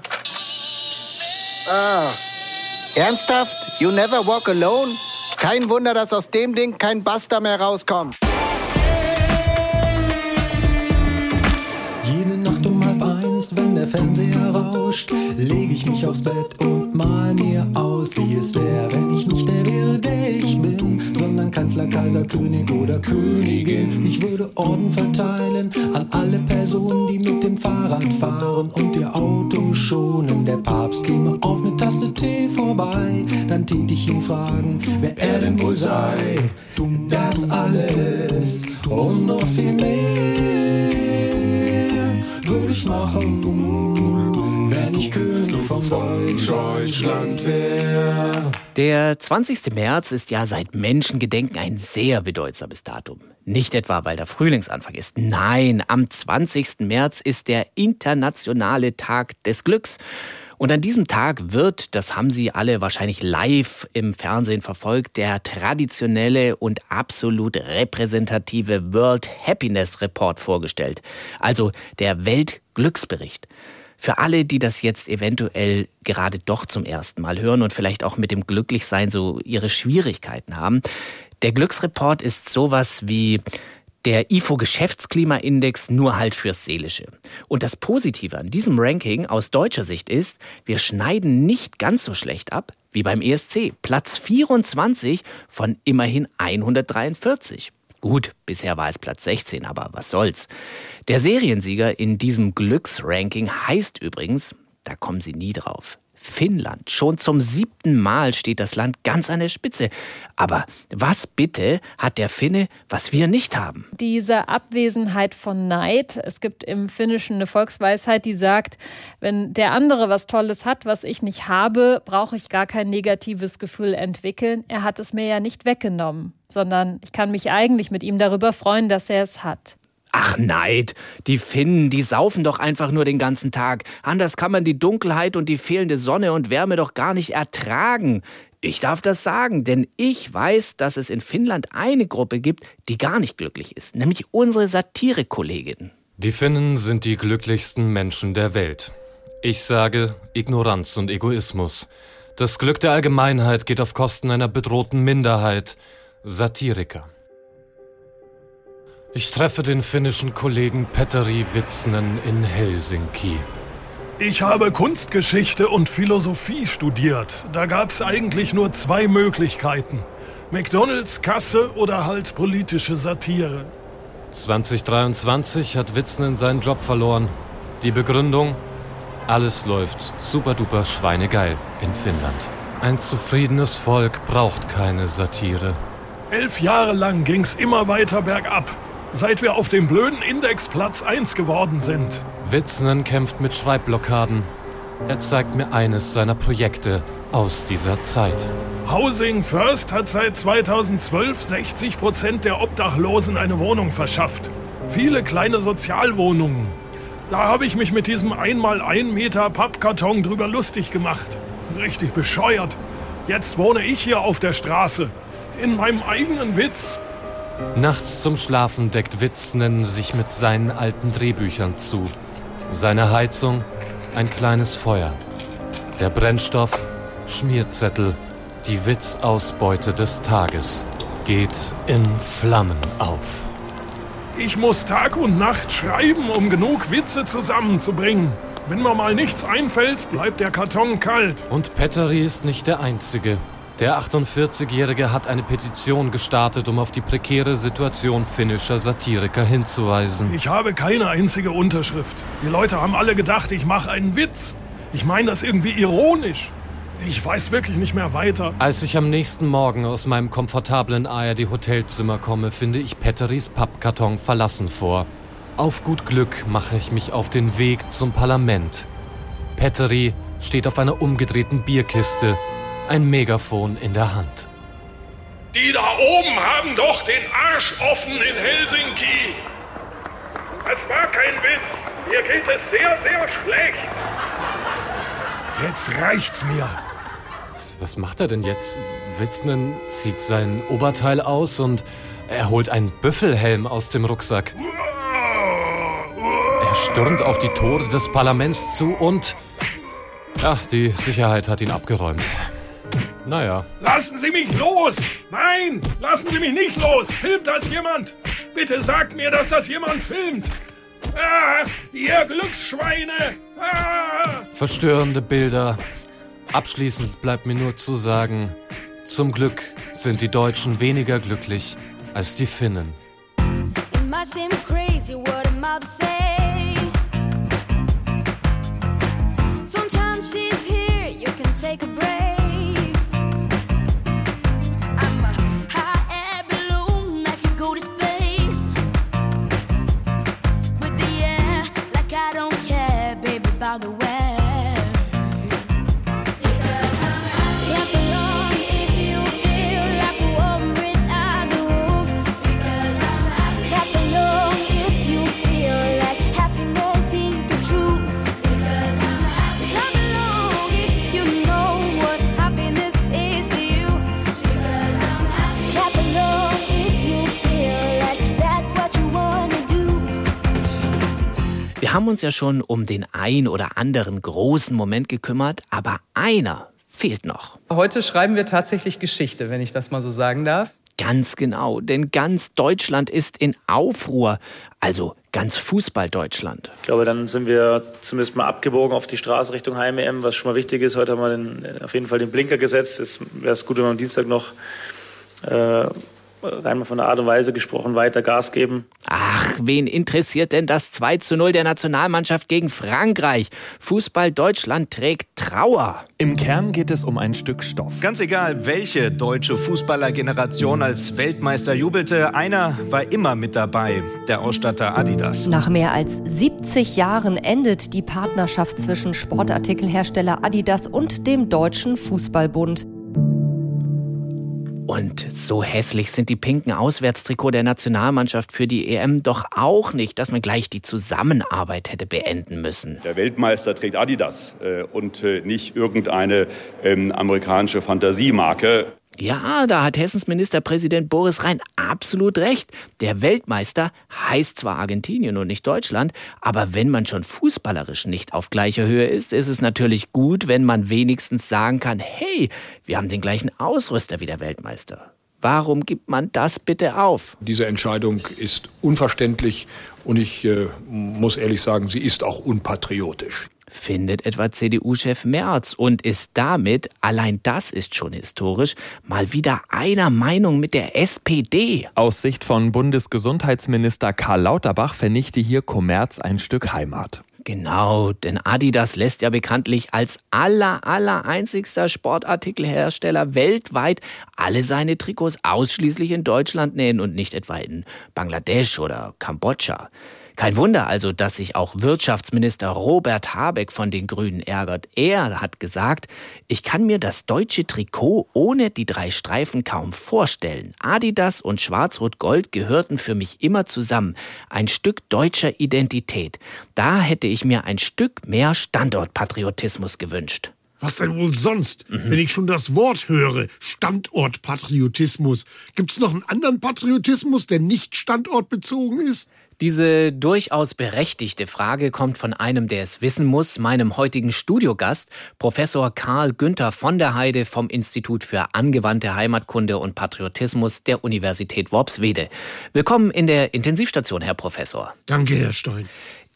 Ah. Ernsthaft? You never walk alone? Kein Wunder, dass aus dem Ding kein Buster mehr rauskommt. Jede Nacht um halb eins, wenn der Fernseher rauscht, leg ich mich aufs Bett und mal mir aus, wie es wäre, wenn ich nicht der wäre, der ich bin, sondern Kanzler, Kaiser, König oder Königin. Ich würde Orden verteilen an alle Personen, die mit dem Fahrrad fahren und ihr Auto schonen. Der Papst käme auf eine Tasse Tee vorbei, dann tät ich ihn fragen, wer er denn wohl sei. Das alles und noch viel mehr würde ich machen, wenn ich König von Deutschland wäre. Der zwanzigste März ist ja seit Menschengedenken ein sehr bedeutsames Datum. Nicht etwa, weil der Frühlingsanfang ist. Nein, am zwanzigsten März ist der internationale Tag des Glücks. Und an diesem Tag wird, das haben Sie alle wahrscheinlich live im Fernsehen verfolgt, der traditionelle und absolut repräsentative World Happiness Report vorgestellt. Also der Weltglücksbericht. Für alle, die das jetzt eventuell gerade doch zum ersten Mal hören und vielleicht auch mit dem Glücklichsein so ihre Schwierigkeiten haben. Der Glücksreport ist sowas wie der I F O-Geschäftsklimaindex, nur halt fürs Seelische. Und das Positive an diesem Ranking aus deutscher Sicht ist, wir schneiden nicht ganz so schlecht ab wie beim E S C. Platz vierundzwanzig von immerhin hundertdreiundvierzig. Gut, bisher war es Platz sechzehn, aber was soll's. Der Seriensieger in diesem Glücksranking heißt übrigens, da kommen Sie nie drauf, Finnland. Schon zum siebten Mal steht das Land ganz an der Spitze. Aber was bitte hat der Finne, was wir nicht haben? Diese Abwesenheit von Neid. Es gibt im Finnischen eine Volksweisheit, die sagt, wenn der andere was Tolles hat, was ich nicht habe, brauche ich gar kein negatives Gefühl entwickeln. Er hat es mir ja nicht weggenommen, sondern ich kann mich eigentlich mit ihm darüber freuen, dass er es hat. Ach Neid, die Finnen, die saufen doch einfach nur den ganzen Tag. Anders kann man die Dunkelheit und die fehlende Sonne und Wärme doch gar nicht ertragen. Ich darf das sagen, denn ich weiß, dass es in Finnland eine Gruppe gibt, die gar nicht glücklich ist, nämlich unsere Satire-Kollegin. Die Finnen sind die glücklichsten Menschen der Welt. Ich sage Ignoranz und Egoismus. Das Glück der Allgemeinheit geht auf Kosten einer bedrohten Minderheit, Satiriker. Ich treffe den finnischen Kollegen Petteri Vitsnen in Helsinki. Ich habe Kunstgeschichte und Philosophie studiert. Da gab es eigentlich nur zwei Möglichkeiten. McDonalds, Kasse oder halt politische Satire. zwanzig dreiundzwanzig hat Vitsnen seinen Job verloren. Die Begründung? Alles läuft superduper schweinegeil in Finnland. Ein zufriedenes Volk braucht keine Satire. Elf Jahre lang ging's immer weiter bergab, seit wir auf dem blöden Index Platz eins geworden sind. Vitsnen kämpft mit Schreibblockaden. Er zeigt mir eines seiner Projekte aus dieser Zeit. Housing First hat seit zweitausendzwölf sechzig Prozent der Obdachlosen eine Wohnung verschafft. Viele kleine Sozialwohnungen. Da habe ich mich mit diesem einmal ein Meter Pappkarton drüber lustig gemacht. Richtig bescheuert. Jetzt wohne ich hier auf der Straße. In meinem eigenen Witz. Nachts zum Schlafen deckt Vitsnen sich mit seinen alten Drehbüchern zu. Seine Heizung, ein kleines Feuer. Der Brennstoff, Schmierzettel. Die Witzausbeute des Tages geht in Flammen auf. Ich muss Tag und Nacht schreiben, um genug Witze zusammenzubringen. Wenn mir mal nichts einfällt, bleibt der Karton kalt. Und Petteri ist nicht der Einzige. Der achtundvierzigjährige hat eine Petition gestartet, um auf die prekäre Situation finnischer Satiriker hinzuweisen. Ich habe keine einzige Unterschrift. Die Leute haben alle gedacht, ich mache einen Witz. Ich meine das irgendwie ironisch. Ich weiß wirklich nicht mehr weiter. Als ich am nächsten Morgen aus meinem komfortablen A R D-Hotelzimmer komme, finde ich Petterys Pappkarton verlassen vor. Auf gut Glück mache ich mich auf den Weg zum Parlament. Petteri steht auf einer umgedrehten Bierkiste, ein Megafon in der Hand. Die da oben haben doch den Arsch offen in Helsinki. Das war kein Witz. Mir geht es sehr, sehr schlecht. Jetzt reicht's mir. Was, was macht er denn jetzt? Witznen zieht sein Oberteil aus und er holt einen Büffelhelm aus dem Rucksack. Er stürmt auf die Tore des Parlaments zu und... Ach, die Sicherheit hat ihn abgeräumt. Naja. Lassen Sie mich los! Nein, lassen Sie mich nicht los! Filmt das jemand? Bitte sagt mir, dass das jemand filmt! Ah, ihr Glücksschweine! Ah! Verstörende Bilder. Abschließend bleibt mir nur zu sagen, zum Glück sind die Deutschen weniger glücklich als die Finnen. It might seem crazy what I'm about to say. Sunshine, she's here, you can take a break. I'm a hot air balloon, I can go to space. With the air, like I don't care, baby, by the way. Wir haben uns ja schon um den ein oder anderen großen Moment gekümmert, aber einer fehlt noch. Heute schreiben wir tatsächlich Geschichte, wenn ich das mal so sagen darf. Ganz genau, denn ganz Deutschland ist in Aufruhr, also ganz Fußball-Deutschland. Ich glaube, dann sind wir zumindest mal abgebogen auf die Straße Richtung Heim-E M, was schon mal wichtig ist. Heute haben wir den, auf jeden Fall den Blinker gesetzt. Jetzt wäre es gut, wenn wir am Dienstag noch äh, rein mal von der Art und Weise gesprochen, weiter Gas geben. Ach, wen interessiert denn das zwei zu null der Nationalmannschaft gegen Frankreich? Fußball Deutschland trägt Trauer. Im Kern geht es um ein Stück Stoff. Ganz egal, welche deutsche Fußballergeneration als Weltmeister jubelte, einer war immer mit dabei, der Ausstatter Adidas. Nach mehr als siebzig Jahren endet die Partnerschaft zwischen Sportartikelhersteller Adidas und dem Deutschen Fußballbund. Und so hässlich sind die pinken Auswärtstrikot der Nationalmannschaft für die E M doch auch nicht, dass man gleich die Zusammenarbeit hätte beenden müssen. Der Weltmeister trägt Adidas äh, und äh, nicht irgendeine ähm, amerikanische Fantasiemarke. Ja, da hat Hessens Ministerpräsident Boris Rhein absolut recht. Der Weltmeister heißt zwar Argentinien und nicht Deutschland, aber wenn man schon fußballerisch nicht auf gleicher Höhe ist, ist es natürlich gut, wenn man wenigstens sagen kann, hey, wir haben den gleichen Ausrüster wie der Weltmeister. Warum gibt man das bitte auf? Diese Entscheidung ist unverständlich und ich äh, muss ehrlich sagen, sie ist auch unpatriotisch. Findet etwa C D U-Chef Merz und ist damit, allein das ist schon historisch, mal wieder einer Meinung mit der S P D. Aus Sicht von Bundesgesundheitsminister Karl Lauterbach vernichte hier Kommerz ein Stück Heimat. Genau, denn Adidas lässt ja bekanntlich als aller, aller einzigster Sportartikelhersteller weltweit alle seine Trikots ausschließlich in Deutschland nähen und nicht etwa in Bangladesch oder Kambodscha. Kein Wunder also, dass sich auch Wirtschaftsminister Robert Habeck von den Grünen ärgert. Er hat gesagt, ich kann mir das deutsche Trikot ohne die drei Streifen kaum vorstellen. Adidas und Schwarz-Rot-Gold gehörten für mich immer zusammen. Ein Stück deutscher Identität. Da hätte ich mir ein Stück mehr Standortpatriotismus gewünscht. Was denn wohl sonst, mhm. wenn ich schon das Wort höre, Standortpatriotismus? Gibt's noch einen anderen Patriotismus, der nicht standortbezogen ist? Diese durchaus berechtigte Frage kommt von einem, der es wissen muss, meinem heutigen Studiogast, Professor Karl Günther von der Heide vom Institut für angewandte Heimatkunde und Patriotismus der Universität Worpswede. Willkommen in der Intensivstation, Herr Professor. Danke, Herr Stein.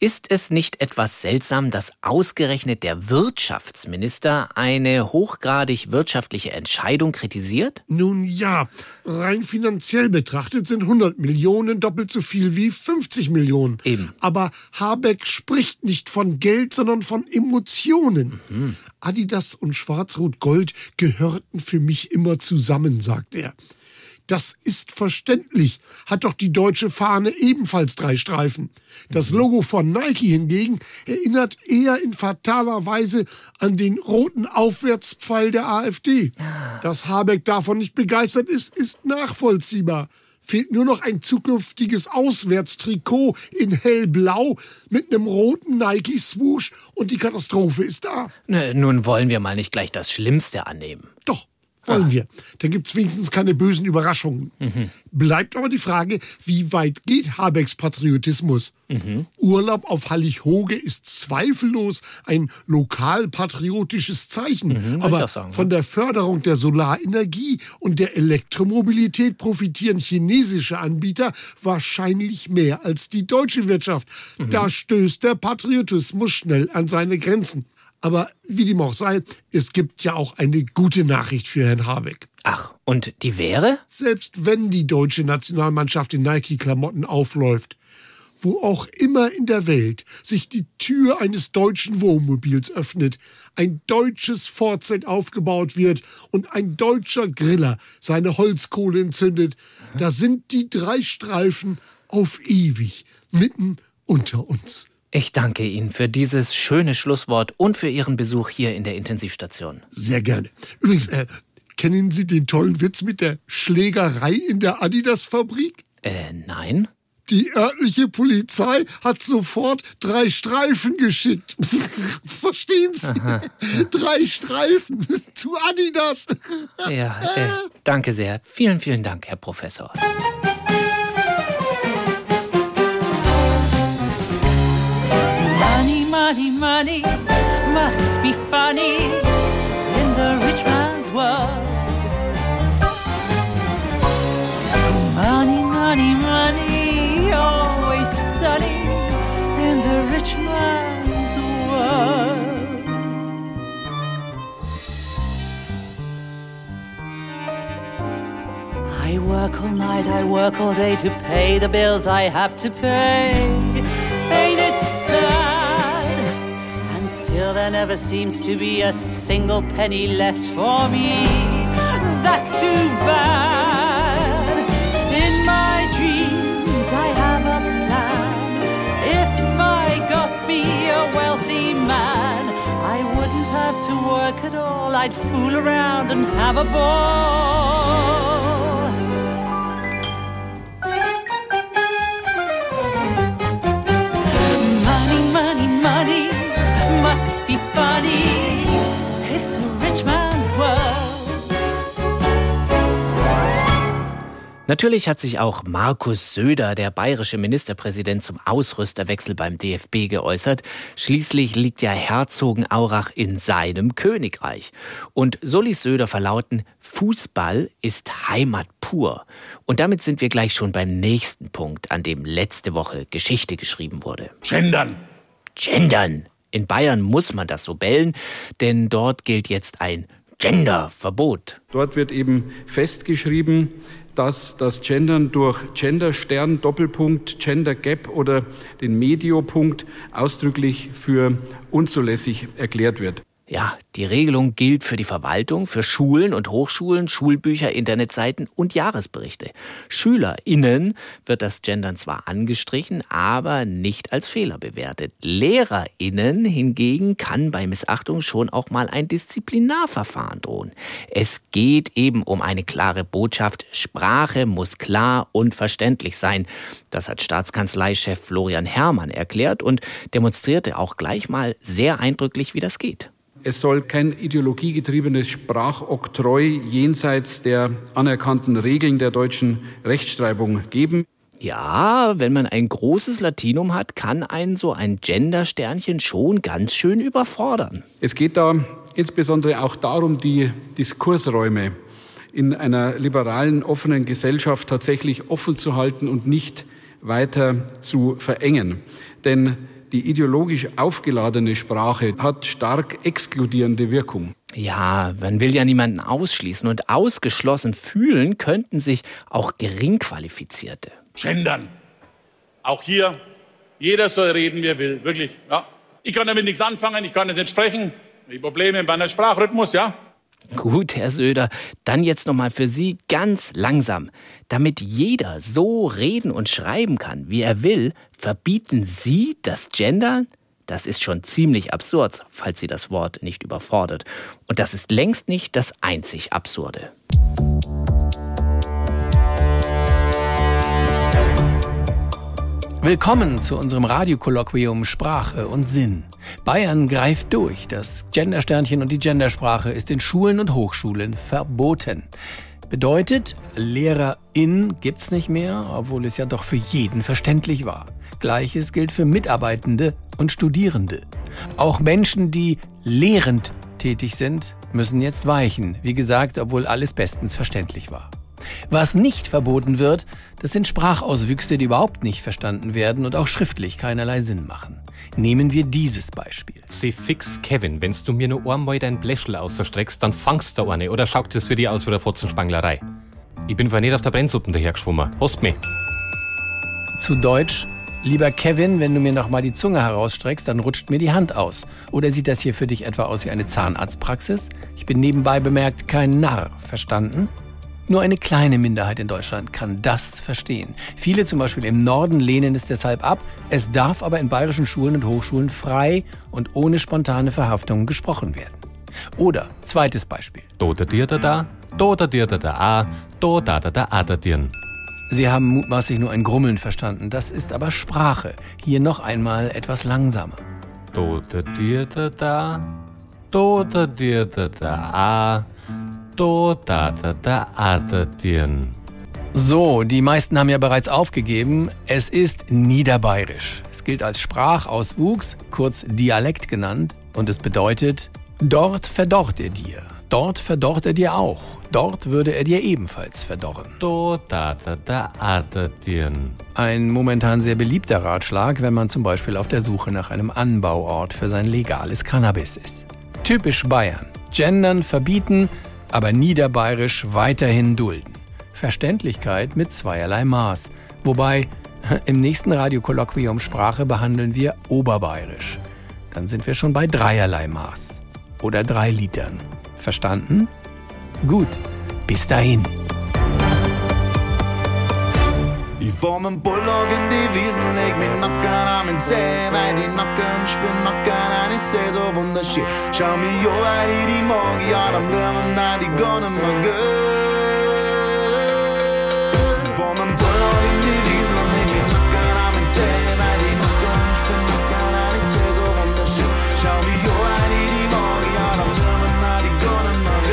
Ist es nicht etwas seltsam, dass ausgerechnet der Wirtschaftsminister eine hochgradig wirtschaftliche Entscheidung kritisiert? Nun ja, rein finanziell betrachtet sind hundert Millionen doppelt so viel wie fünfzig Millionen. Eben. Aber Habeck spricht nicht von Geld, sondern von Emotionen. Mhm. Adidas und Schwarz-Rot-Gold gehörten für mich immer zusammen, sagt er. Das ist verständlich, hat doch die deutsche Fahne ebenfalls drei Streifen. Das Logo von Nike hingegen erinnert eher in fataler Weise an den roten Aufwärtspfeil der AfD. Dass Habeck davon nicht begeistert ist, ist nachvollziehbar. Fehlt nur noch ein zukünftiges Auswärtstrikot in hellblau mit einem roten Nike-Swoosh und die Katastrophe ist da. Ne, nun wollen wir mal nicht gleich das Schlimmste annehmen. Doch. Wollen ah. wir. Dann gibt's wenigstens keine bösen Überraschungen. Mhm. Bleibt aber die Frage, wie weit geht Habecks Patriotismus? Mhm. Urlaub auf Hallig-Hoge ist zweifellos ein lokalpatriotisches Zeichen. Mhm, aber sagen, von der Förderung der Solarenergie und der Elektromobilität profitieren chinesische Anbieter wahrscheinlich mehr als die deutsche Wirtschaft. Mhm. Da stößt der Patriotismus schnell an seine Grenzen. Aber wie dem auch sei, es gibt ja auch eine gute Nachricht für Herrn Habeck. Ach, und die wäre? Selbst wenn die deutsche Nationalmannschaft in Nike-Klamotten aufläuft, wo auch immer in der Welt sich die Tür eines deutschen Wohnmobils öffnet, ein deutsches Vorzelt aufgebaut wird und ein deutscher Griller seine Holzkohle entzündet, mhm. da sind die drei Streifen auf ewig mitten unter uns. Ich danke Ihnen für dieses schöne Schlusswort und für Ihren Besuch hier in der Intensivstation. Sehr gerne. Übrigens, äh, kennen Sie den tollen Witz mit der Schlägerei in der Adidas-Fabrik? Äh, nein. Die örtliche Polizei hat sofort drei Streifen geschickt. Verstehen Sie? Aha. Drei Streifen zu Adidas. Ja, äh, danke sehr. Vielen, vielen Dank, Herr Professor. Money, money must be funny in the rich man's world. Money, money, money, always sunny in the rich man's world. I work all night, I work all day to pay the bills I have to pay. Ain't it sad? Still there never seems to be a single penny left for me. That's too bad. In my dreams I have a plan. If I got me a wealthy man, I wouldn't have to work at all. I'd fool around and have a ball. Money, money, money must be funny. It's a rich man's world. Natürlich hat sich auch Markus Söder, der bayerische Ministerpräsident, zum Ausrüsterwechsel beim D F B geäußert. Schließlich liegt ja Herzogenaurach in seinem Königreich. Und so ließ Söder verlauten, Fußball ist Heimat pur. Und damit sind wir gleich schon beim nächsten Punkt, an dem letzte Woche Geschichte geschrieben wurde. Gendern. Gendern. In Bayern muss man das so bellen, denn dort gilt jetzt ein Genderverbot. Dort wird eben festgeschrieben, dass das Gendern durch Genderstern, Doppelpunkt, Gender Gap oder den Mediopunkt ausdrücklich für unzulässig erklärt wird. Ja, die Regelung gilt für die Verwaltung, für Schulen und Hochschulen, Schulbücher, Internetseiten und Jahresberichte. SchülerInnen wird das Gendern zwar angestrichen, aber nicht als Fehler bewertet. LehrerInnen hingegen kann bei Missachtung schon auch mal ein Disziplinarverfahren drohen. Es geht eben um eine klare Botschaft. Sprache muss klar und verständlich sein. Das hat Staatskanzleichef Florian Herrmann erklärt und demonstrierte auch gleich mal sehr eindrücklich, wie das geht. Es soll kein ideologiegetriebenes Sprachoktroi jenseits der anerkannten Regeln der deutschen Rechtschreibung geben. Ja, wenn man ein großes Latinum hat, kann einen so ein Gendersternchen schon ganz schön überfordern. Es geht da insbesondere auch darum, die Diskursräume in einer liberalen, offenen Gesellschaft tatsächlich offen zu halten und nicht weiter zu verengen. Denn Die ideologisch aufgeladene Sprache hat stark exkludierende Wirkung. Ja, man will ja niemanden ausschließen und ausgeschlossen fühlen könnten sich auch Geringqualifizierte. Gendern. Auch hier, jeder soll reden, wie er will, wirklich. Ja. Ich kann damit nichts anfangen, ich kann es nicht sprechen. Die Probleme bei einem Sprachrhythmus, ja. Gut, Herr Söder, dann jetzt nochmal für Sie ganz langsam. Damit jeder so reden und schreiben kann, wie er will, verbieten Sie das Gendern? Das ist schon ziemlich absurd, falls Sie das Wort nicht überfordert. Und das ist längst nicht das einzig Absurde. Willkommen zu unserem Radiokolloquium Sprache und Sinn. Bayern greift durch. Das Gendersternchen und die Gendersprache ist in Schulen und Hochschulen verboten. Bedeutet, LehrerIn gibt's nicht mehr, obwohl es ja doch für jeden verständlich war. Gleiches gilt für Mitarbeitende und Studierende. Auch Menschen, die lehrend tätig sind, müssen jetzt weichen. Wie gesagt, obwohl alles bestens verständlich war. Was nicht verboten wird, das sind Sprachauswüchse, die überhaupt nicht verstanden werden und auch schriftlich keinerlei Sinn machen. Nehmen wir dieses Beispiel. Sie fix, Kevin, wenn's du mir nur einmal dein Bläschel ausstreckst, dann fangst du eine oder schaut das für dich aus wie eine Fotzenspanglerei. Ich bin vorher nicht auf der Brennsuppen dahergeschwommen. Hast mich. Zu Deutsch: Lieber Kevin, wenn du mir noch mal die Zunge herausstreckst, dann rutscht mir die Hand aus. Oder sieht das hier für dich etwa aus wie eine Zahnarztpraxis? Ich bin nebenbei bemerkt kein Narr. Verstanden? Nur eine kleine Minderheit in Deutschland kann das verstehen. Viele, zum Beispiel im Norden, lehnen es deshalb ab. Es darf aber in bayerischen Schulen und Hochschulen frei und ohne spontane Verhaftungen gesprochen werden. Oder, zweites Beispiel. Do da dir da da, do da dir da da a, do da da da a da dirn. Sie haben mutmaßlich nur ein Grummeln verstanden. Das ist aber Sprache. Hier noch einmal etwas langsamer. Do da dir da da, do da dir da da a, do da da da a da dirn. So, die meisten haben ja bereits aufgegeben. Es ist Niederbayerisch. Es gilt als Sprachauswuchs, kurz Dialekt genannt. Und es bedeutet: Dort verdorrt er dir. Dort verdorrt er dir auch. Dort würde er dir ebenfalls verdorren. Do da da da a da dirn. Ein momentan sehr beliebter Ratschlag, wenn man zum Beispiel auf der Suche nach einem Anbauort für sein legales Cannabis ist. Typisch Bayern. Gendern verbieten, aber niederbayerisch weiterhin dulden. Verständlichkeit mit zweierlei Maß. Wobei, im nächsten Radiokolloquium Sprache behandeln wir oberbayerisch. Dann sind wir schon bei dreierlei Maß. Oder drei Litern. Verstanden? Gut, bis dahin. Ich fahr mit dem Bulldog in die Wiesen, leg mich nacken am in See, weil die Nacken spüren Nacken an, ich seh so wunderschön. Schau mich an, weil ich die mag, ja, dann bleiben da die gar nicht mehr gehen. Ich fahr mit dem Bulldog in die Wiesen, leg mich nacken am in See, weil die Nacken spüren Nacken an, ich seh so wunderschön. Schau mich an, weil ich die mag, ja, dann bleiben da die gar nicht mehr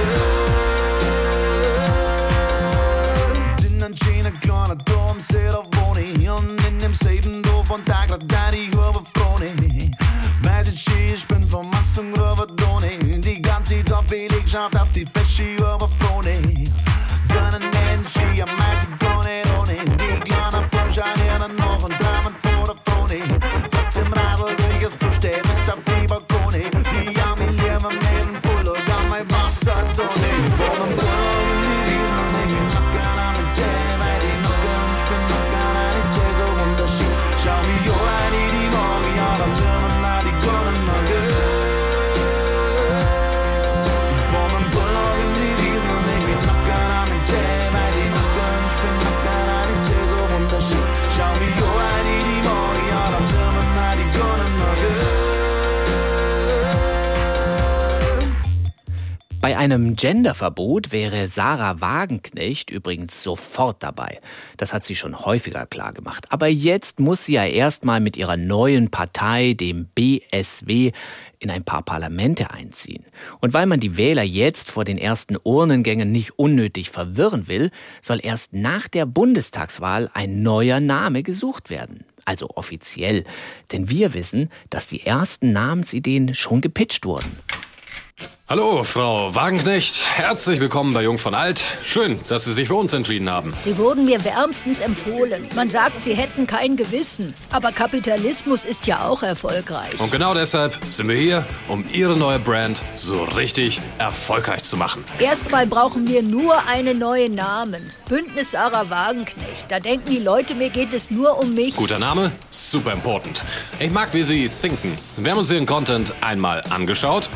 gehen. In ein schöner kleiner Dorf, sehr da wohne ich, und in dem selben Dorf und Tag grad da die Hürbe frohne. Weiß ich schön, ich bin vom Mass und Röver Donne, die ganze Dorfbelegschaft auf die Fäsche überfrohne. Können Menschen, am meisten gar nicht ohne, die kleinen Punsch an ihren noch und Damen vor der Frone. Platz im Radl, durch du stehst bis auf die Balkone, die haben mich hier mit dem Bulldog an mein Wassertonne. Vor dem Bulldog in die Wiesen und in die Nacken am See, weil die Nacken spinnen Nacken an, ich seh so wunderschön. Schau mich an, weil ich die mag, ja, dann bleiben da die gar nicht mehr gehen. Vor dem Bulldog in die Wiesen und in die Nacken am See, weil die Nacken spinnen Nacken an, ich seh so wunderschön. Schau mich an, weil ich die mag, ja, dann bleiben da die gar nicht mehr gehen. Bei einem Genderverbot wäre Sarah Wagenknecht übrigens sofort dabei. Das hat sie schon häufiger klargemacht. Aber jetzt muss sie ja erstmal mit ihrer neuen Partei, dem B S W, in ein paar Parlamente einziehen. Und weil man die Wähler jetzt vor den ersten Urnengängen nicht unnötig verwirren will, soll erst nach der Bundestagswahl ein neuer Name gesucht werden. Also offiziell. Denn wir wissen, dass die ersten Namensideen schon gepitcht wurden. Hallo, Frau Wagenknecht. Herzlich willkommen bei Jung von Alt. Schön, dass Sie sich für uns entschieden haben. Sie wurden mir wärmstens empfohlen. Man sagt, Sie hätten kein Gewissen. Aber Kapitalismus ist ja auch erfolgreich. Und genau deshalb sind wir hier, um Ihre neue Brand so richtig erfolgreich zu machen. Erstmal brauchen wir nur einen neuen Namen. Bündnis Sarah Wagenknecht. Da denken die Leute, mir geht es nur um mich. Guter Name, super important. Ich mag, wie Sie thinken. Wir haben uns Ihren Content einmal angeschaut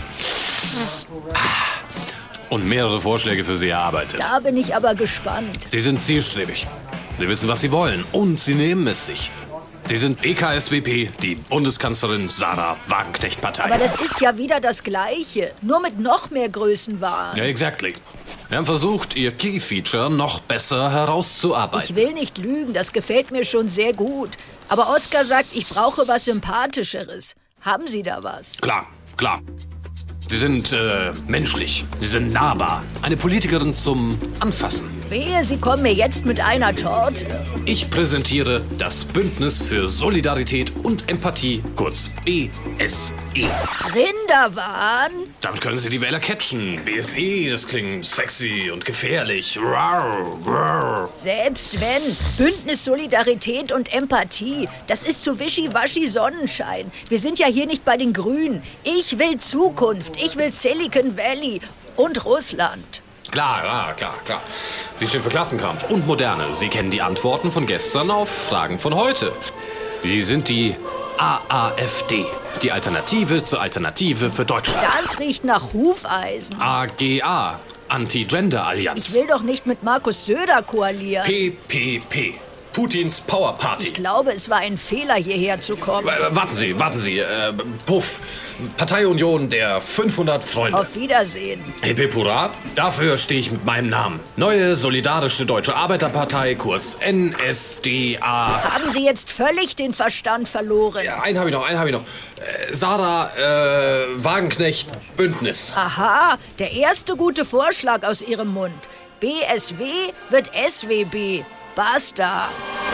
und mehrere Vorschläge für Sie erarbeitet. Da bin ich aber gespannt. Sie sind zielstrebig. Sie wissen, was Sie wollen. Und Sie nehmen es sich. Sie sind B K S W P, die Bundeskanzlerin Sarah Wagenknecht-Partei. Aber das ist ja wieder das Gleiche. Nur mit noch mehr Größenwahn. Ja, exactly. Wir haben versucht, Ihr Key-Feature noch besser herauszuarbeiten. Ich will nicht lügen, das gefällt mir schon sehr gut. Aber Oskar sagt, ich brauche was Sympathischeres. Haben Sie da was? Klar, klar. Sie sind äh, menschlich, Sie sind nahbar. Eine Politikerin zum Anfassen. Wehe, Sie kommen mir jetzt mit einer Torte. Ich präsentiere das Bündnis für Solidarität und Empathie, kurz B S E. Rinderwahn? Damit können Sie die Wähler catchen. B S E, das klingt sexy und gefährlich. Rar, rar. Selbst wenn. Bündnis Solidarität und Empathie. Das ist zu wischiwaschi Sonnenschein. Wir sind ja hier nicht bei den Grünen. Ich will Zukunft. Ich will Silicon Valley und Russland. Klar, ja, klar, klar. Sie stehen für Klassenkampf und Moderne. Sie kennen die Antworten von gestern auf Fragen von heute. Sie sind die A A F D, die Alternative zur Alternative für Deutschland. Das riecht nach Hufeisen. A G A, Anti-Gender-Allianz. Ich will doch nicht mit Markus Söder koalieren. P P P, Putins Power Party. Ich glaube, es war ein Fehler, hierher zu kommen. Äh, warten Sie, warten Sie. Äh, Puff, Parteiunion der fünfhundert Freunde. Auf Wiedersehen. Hip hip hurra, dafür stehe ich mit meinem Namen. Neue Solidarische Deutsche Arbeiterpartei, kurz N S D A. Haben Sie jetzt völlig den Verstand verloren? Ja, einen habe ich noch, einen habe ich noch. Äh, Sarah äh, Wagenknecht Bündnis. Aha, der erste gute Vorschlag aus Ihrem Mund. B S W wird S W B. Basta.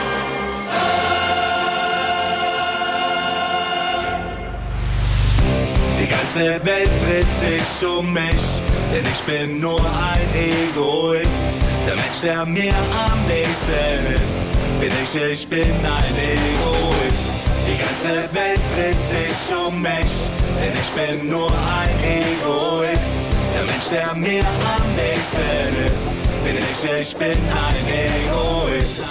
Die ganze Welt dreht sich um mich, denn ich bin nur ein Egoist. Der Mensch, der mir am nächsten ist, bin ich, ich bin ein Egoist. Die ganze Welt dreht sich um mich, denn ich bin nur ein Egoist. Der Mensch, der mir am nächsten ist, bin ich, ich bin ein Egoist.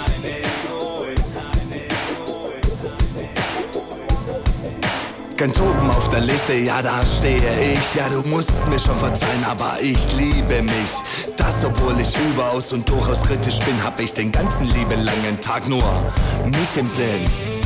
Ganz oben auf der Liste, ja, da stehe ich. Ja, du musst mir schon verzeihen, aber ich liebe mich. Das, obwohl ich überaus und durchaus kritisch bin, hab ich den ganzen liebelangen Tag nur mich im Sinn.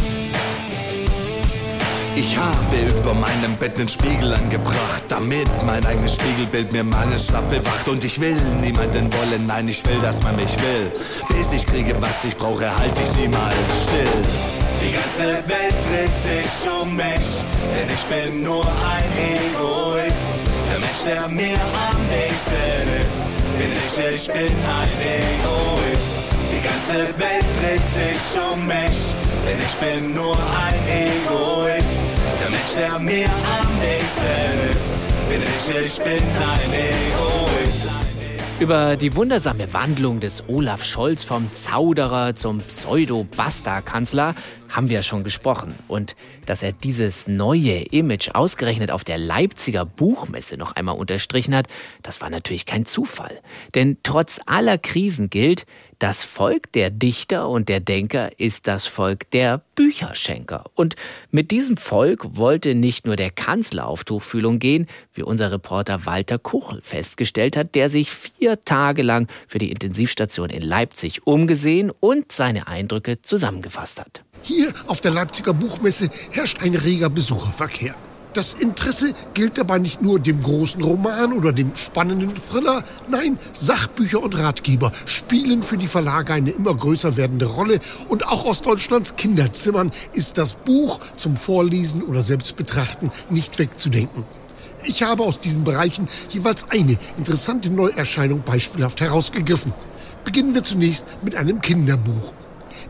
Ich habe über meinem Bett einen Spiegel angebracht, damit mein eigenes Spiegelbild mir meinen Schlaf bewacht. Und ich will niemanden wollen, nein, ich will, dass man mich will. Bis ich kriege, was ich brauche, halte ich niemals still. Die ganze Welt dreht sich um mich, denn ich bin nur ein Egoist. Der Mensch, der mir am nächsten ist, bin ich, ich bin ein Egoist. Die ganze Welt dreht sich um mich, denn ich bin nur ein Egoist. Der Mensch, der mir am nächsten ist, bin ich, ich bin ein Egoist. Über die wundersame Wandlung des Olaf Scholz vom Zauderer zum Pseudo-Basta-Kanzler haben wir schon gesprochen. Und dass er dieses neue Image ausgerechnet auf der Leipziger Buchmesse noch einmal unterstrichen hat, das war natürlich kein Zufall. Denn trotz aller Krisen gilt, das Volk der Dichter und der Denker ist das Volk der Bücherschenker. Und mit diesem Volk wollte nicht nur der Kanzler auf Tuchfühlung gehen, wie unser Reporter Walter Kuchel festgestellt hat, der sich vier Tage lang für die Intensivstation in Leipzig umgesehen und seine Eindrücke zusammengefasst hat. Hier auf der Leipziger Buchmesse herrscht ein reger Besucherverkehr. Das Interesse gilt dabei nicht nur dem großen Roman oder dem spannenden Thriller. Nein, Sachbücher und Ratgeber spielen für die Verlage eine immer größer werdende Rolle. Und auch aus Deutschlands Kinderzimmern ist das Buch zum Vorlesen oder Selbstbetrachten nicht wegzudenken. Ich habe aus diesen Bereichen jeweils eine interessante Neuerscheinung beispielhaft herausgegriffen. Beginnen wir zunächst mit einem Kinderbuch.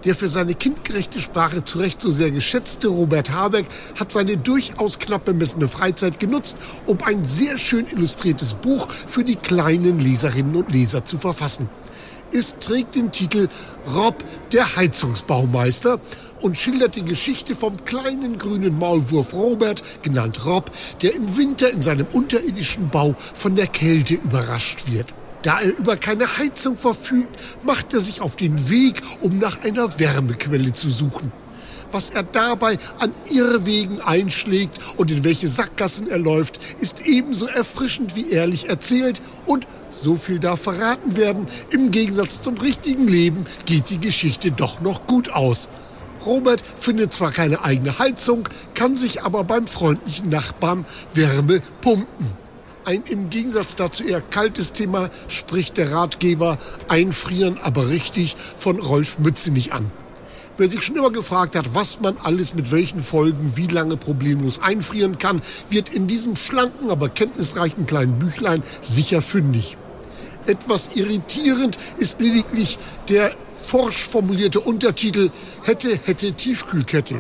Der für seine kindgerechte Sprache zu Recht so sehr geschätzte Robert Habeck hat seine durchaus knapp bemessene Freizeit genutzt, um ein sehr schön illustriertes Buch für die kleinen Leserinnen und Leser zu verfassen. Es trägt den Titel Rob, der Heizungsbaumeister, und schildert die Geschichte vom kleinen grünen Maulwurf Robert, genannt Rob, der im Winter in seinem unterirdischen Bau von der Kälte überrascht wird. Da er über keine Heizung verfügt, macht er sich auf den Weg, um nach einer Wärmequelle zu suchen. Was er dabei an Irrwegen einschlägt und in welche Sackgassen er läuft, ist ebenso erfrischend wie ehrlich erzählt. Und, so viel darf verraten werden, im Gegensatz zum richtigen Leben geht die Geschichte doch noch gut aus. Robert findet zwar keine eigene Heizung, kann sich aber beim freundlichen Nachbarn Wärme pumpen. Ein im Gegensatz dazu eher kaltes Thema spricht der Ratgeber Einfrieren aber richtig von Rolf Mützenich an. Wer sich schon immer gefragt hat, was man alles mit welchen Folgen wie lange problemlos einfrieren kann, wird in diesem schlanken, aber kenntnisreichen kleinen Büchlein sicher fündig. Etwas irritierend ist lediglich der forsch formulierte Untertitel Hätte, hätte, Tiefkühlkette.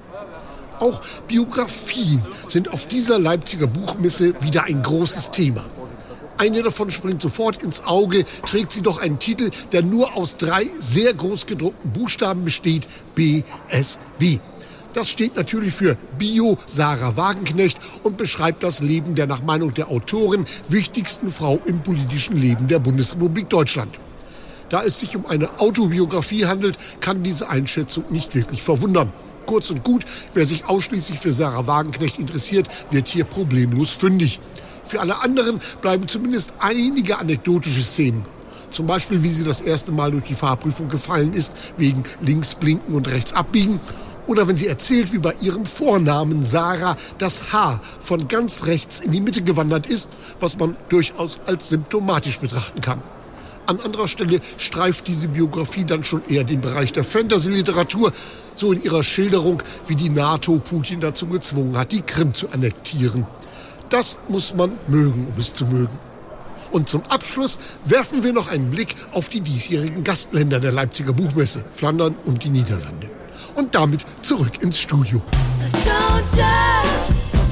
Auch Biografien sind auf dieser Leipziger Buchmesse wieder ein großes Thema. Eine davon springt sofort ins Auge, trägt sie doch einen Titel, der nur aus drei sehr groß gedruckten Buchstaben besteht, B S W. Das steht natürlich für Bio Sarah Wagenknecht und beschreibt das Leben der nach Meinung der Autorin wichtigsten Frau im politischen Leben der Bundesrepublik Deutschland. Da es sich um eine Autobiografie handelt, kann diese Einschätzung nicht wirklich verwundern. Kurz und gut, wer sich ausschließlich für Sarah Wagenknecht interessiert, wird hier problemlos fündig. Für alle anderen bleiben zumindest einige anekdotische Szenen. Zum Beispiel, wie sie das erste Mal durch die Fahrprüfung gefallen ist, wegen links blinken und rechts abbiegen. Oder wenn sie erzählt, wie bei ihrem Vornamen Sarah das H von ganz rechts in die Mitte gewandert ist, was man durchaus als symptomatisch betrachten kann. An anderer Stelle streift diese Biografie dann schon eher den Bereich der Fantasy-Literatur, so in ihrer Schilderung, wie die NATO Putin dazu gezwungen hat, die Krim zu annektieren. Das muss man mögen, um es zu mögen. Und zum Abschluss werfen wir noch einen Blick auf die diesjährigen Gastländer der Leipziger Buchmesse, Flandern und die Niederlande. Und damit zurück ins Studio. So don't judge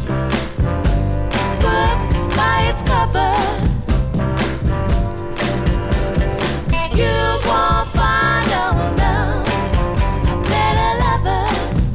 book by its cover. You won't find out now a better lover.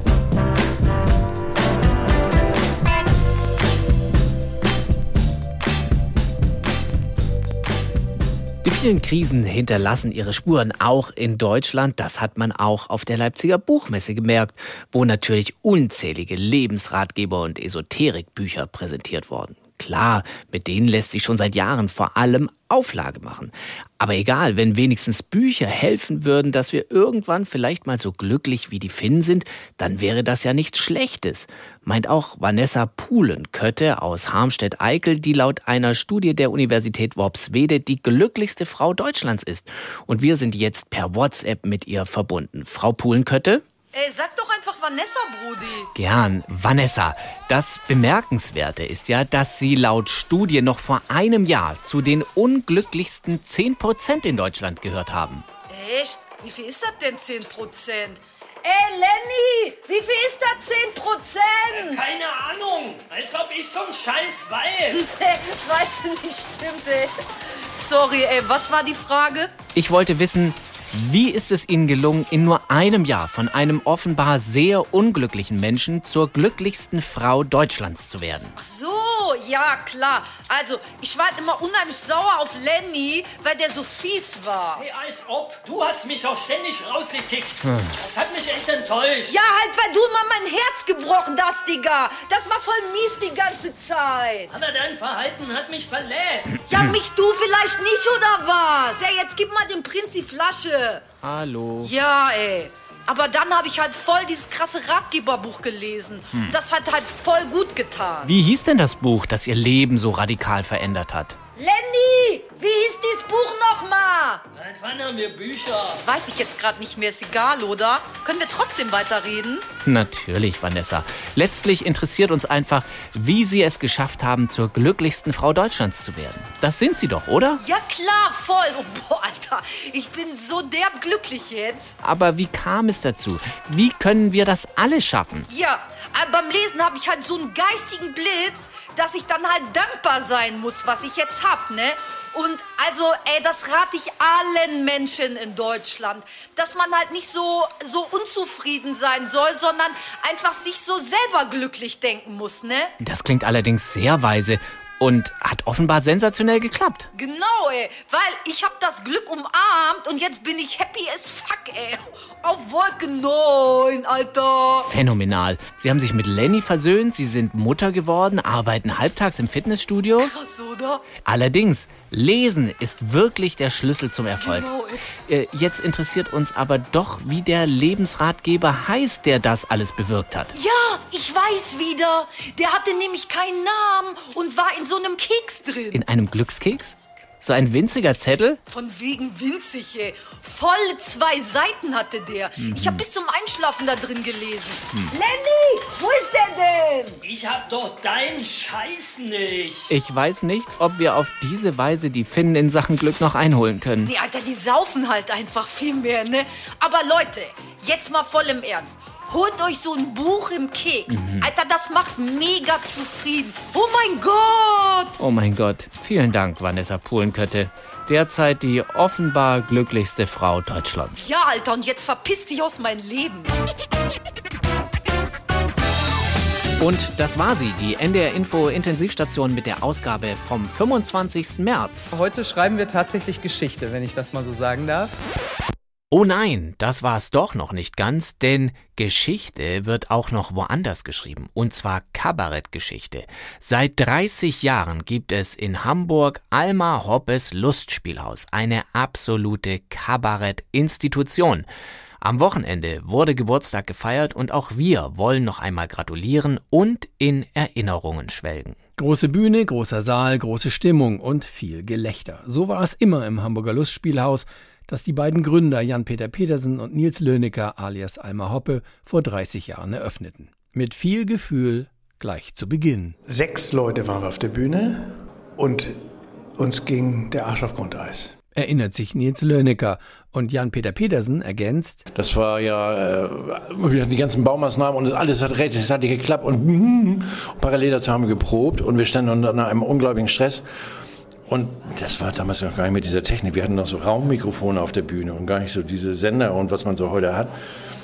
Die vielen Krisen hinterlassen ihre Spuren auch in Deutschland. Das hat man auch auf der Leipziger Buchmesse gemerkt, wo natürlich unzählige Lebensratgeber und Esoterikbücher präsentiert wurden. Klar, mit denen lässt sich schon seit Jahren vor allem Auflage machen. Aber egal, wenn wenigstens Bücher helfen würden, dass wir irgendwann vielleicht mal so glücklich wie die Finnen sind, dann wäre das ja nichts Schlechtes. Meint auch Vanessa Puhlenkötte aus Harmstedt-Eickel, die laut einer Studie der Universität Worpswede die glücklichste Frau Deutschlands ist. Und wir sind jetzt per WhatsApp mit ihr verbunden. Frau Puhlenkötte? Ey, sag doch einfach Vanessa, Brudi. Gern, Vanessa. Das Bemerkenswerte ist ja, dass Sie laut Studie noch vor einem Jahr zu den unglücklichsten zehn Prozent in Deutschland gehört haben. Echt? Wie viel ist das denn zehn Prozent? Ey, Lenny, wie viel ist das zehn Prozent? Keine Ahnung, als ob ich so einen Scheiß weiß. Weißt du nicht, stimmt, ey. Sorry, ey, was war die Frage? Ich wollte wissen, wie ist es Ihnen gelungen, in nur einem Jahr von einem offenbar sehr unglücklichen Menschen zur glücklichsten Frau Deutschlands zu werden? Ach so, ja, klar. Also, ich war immer unheimlich sauer auf Lenny, weil der so fies war. Hey, als ob. Du hast mich auch ständig rausgekickt. Hm. Das hat mich echt enttäuscht. Ja, halt, weil du immer mein Herz gebrochen hast, Digga. Das war voll mies die ganze Zeit. Aber dein Verhalten hat mich verletzt. Ja, mich du vielleicht nicht, oder was? Ja, jetzt gib mal dem Prinz die Flasche. Hallo. Ja, ey. Aber dann habe ich halt voll dieses krasse Ratgeberbuch gelesen. Hm. Das hat halt voll gut getan. Wie hieß denn das Buch, das Ihr Leben so radikal verändert hat? Lenny, wie hieß dieses Buch nochmal? Seit wann haben wir Bücher? Weiß ich jetzt gerade nicht mehr, ist egal, oder? Können wir trotzdem weiterreden? Natürlich, Vanessa. Letztlich interessiert uns einfach, wie Sie es geschafft haben, zur glücklichsten Frau Deutschlands zu werden. Das sind Sie doch, oder? Ja klar, voll. Oh, boah, Alter, ich bin so derb glücklich jetzt. Aber wie kam es dazu? Wie können wir das alle schaffen? Ja, aber beim Lesen habe ich halt so einen geistigen Blitz, dass ich dann halt dankbar sein muss, was ich jetzt hab, ne? Und also, ey, das rate ich allen Menschen in Deutschland, dass man halt nicht so, so unzufrieden sein soll, sondern einfach sich so selber glücklich denken muss, ne? Das klingt allerdings sehr weise und hat offenbar sensationell geklappt. Genau, ey, weil ich hab das Glück umarmt und jetzt bin ich happy as fuck, ey. Auf Wolke neun, Alter. Phänomenal. Sie haben sich mit Lenny versöhnt, Sie sind Mutter geworden, arbeiten halbtags im Fitnessstudio. Krass, oder? Allerdings, Lesen ist wirklich der Schlüssel zum Erfolg. Genau, ey. Äh, jetzt interessiert uns aber doch, wie der Lebensratgeber heißt, der das alles bewirkt hat. Ja, ich weiß wieder. Der hatte nämlich keinen Namen und war in so einem Keks drin. In einem Glückskeks? So ein winziger Zettel? Von wegen winzig, ey. Voll zwei Seiten hatte der. Mhm. Ich hab bis zum Einschlafen da drin gelesen. Mhm. Lenny, wo ist der denn? Ich hab doch deinen Scheiß nicht. Ich weiß nicht, ob wir auf diese Weise die Finnen in Sachen Glück noch einholen können. Nee, Alter, die saufen halt einfach viel mehr, ne? Aber Leute, jetzt mal voll im Ernst. Holt euch so ein Buch im Keks. Mhm. Alter, das macht mega zufrieden. Oh mein Gott! Oh mein Gott. Vielen Dank, Vanessa Puhlenkötte. Derzeit die offenbar glücklichste Frau Deutschlands. Ja, Alter, und jetzt verpiss dich aus meinem Leben. Und das war sie, die N D R Info Intensivstation mit der Ausgabe vom fünfundzwanzigsten März. Heute schreiben wir tatsächlich Geschichte, wenn ich das mal so sagen darf. Oh nein, das war es doch noch nicht ganz, denn Geschichte wird auch noch woanders geschrieben, und zwar Kabarettgeschichte. Seit dreißig Jahren gibt es in Hamburg Alma Hoppes Lustspielhaus, eine absolute Kabarettinstitution. Am Wochenende wurde Geburtstag gefeiert und auch wir wollen noch einmal gratulieren und in Erinnerungen schwelgen. Große Bühne, großer Saal, große Stimmung und viel Gelächter. So war es immer im Hamburger Lustspielhaus, das die beiden Gründer Jan-Peter Petersen und Nils Löniker alias Alma Hoppe vor dreißig Jahren eröffneten. Mit viel Gefühl gleich zu Beginn. Sechs Leute waren auf der Bühne und uns ging der Arsch auf Grundeis. Erinnert sich Nils Löniker und Jan-Peter Petersen ergänzt: Das war ja, äh, wir hatten die ganzen Baumaßnahmen und alles hat rechtzeitig geklappt und, und parallel dazu haben wir geprobt und wir standen unter einem unglaublichen Stress. Und das war damals noch gar nicht mit dieser Technik. Wir hatten noch so Raummikrofone auf der Bühne und gar nicht so diese Sender und was man so heute hat.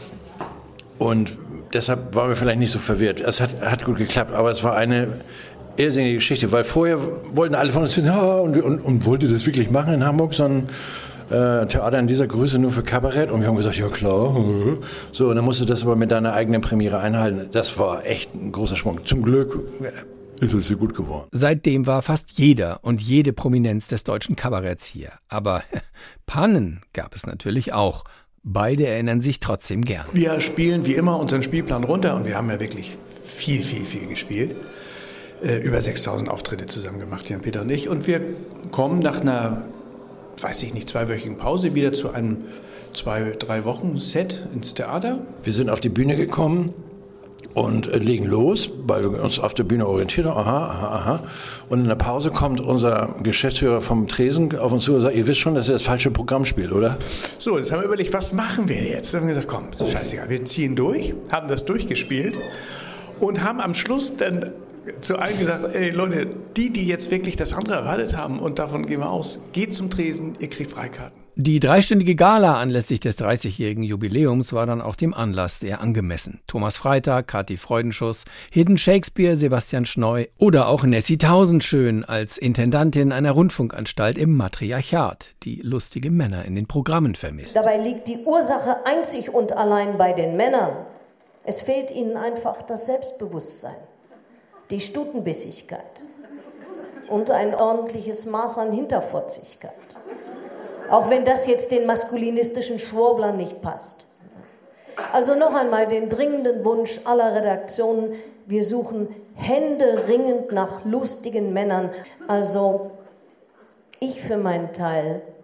Und deshalb waren wir vielleicht nicht so verwirrt. Es hat, hat gut geklappt, aber es war eine irrsinnige Geschichte, weil vorher wollten alle von uns wissen, ja, und, und, und wollte das wirklich machen in Hamburg, so ein äh, Theater in dieser Größe nur für Kabarett. Und wir haben gesagt, ja klar. So, und dann musst du das aber mit deiner eigenen Premiere einhalten. Das war echt ein großer Schwung. Zum Glück ist es so gut geworden. Seitdem war fast jeder und jede Prominenz des deutschen Kabaretts hier. Aber Pannen gab es natürlich auch. Beide erinnern sich trotzdem gern. Wir spielen wie immer unseren Spielplan runter und wir haben ja wirklich viel, viel, viel gespielt. Äh, über sechstausend Auftritte zusammen gemacht, Jan-Peter und ich. Und wir kommen nach einer, weiß ich nicht, zweiwöchigen Pause wieder zu einem zwei, drei Wochen Set ins Theater. Wir sind auf die Bühne gekommen und legen los, weil wir uns auf der Bühne orientieren. Aha, aha, aha. Und in der Pause kommt unser Geschäftsführer vom Tresen auf uns zu und sagt, ihr wisst schon, dass ihr das falsche Programm spielt, oder? So, jetzt haben wir überlegt, was machen wir jetzt? Dann haben wir gesagt, komm, scheißegal, wir ziehen durch, haben das durchgespielt und haben am Schluss dann zu allen gesagt, ey Leute, die, die jetzt wirklich das andere erwartet haben und davon gehen wir aus, geht zum Tresen, ihr kriegt Freikarten. Die dreistündige Gala anlässlich des dreißigjährigen Jubiläums war dann auch dem Anlass sehr angemessen. Thomas Freitag, Kathi Freudenschuss, Hidden Shakespeare, Sebastian Schneu oder auch Nessie Tausendschön als Intendantin einer Rundfunkanstalt im Matriarchat, die lustige Männer in den Programmen vermisst. Dabei liegt die Ursache einzig und allein bei den Männern. Es fehlt ihnen einfach das Selbstbewusstsein, die Stutenbissigkeit und ein ordentliches Maß an Hinterfotzigkeit. Auch wenn das jetzt den maskulinistischen Schwurblern nicht passt. Also noch einmal den dringenden Wunsch aller Redaktionen, wir suchen händeringend nach lustigen Männern. Also ich für meinen Teil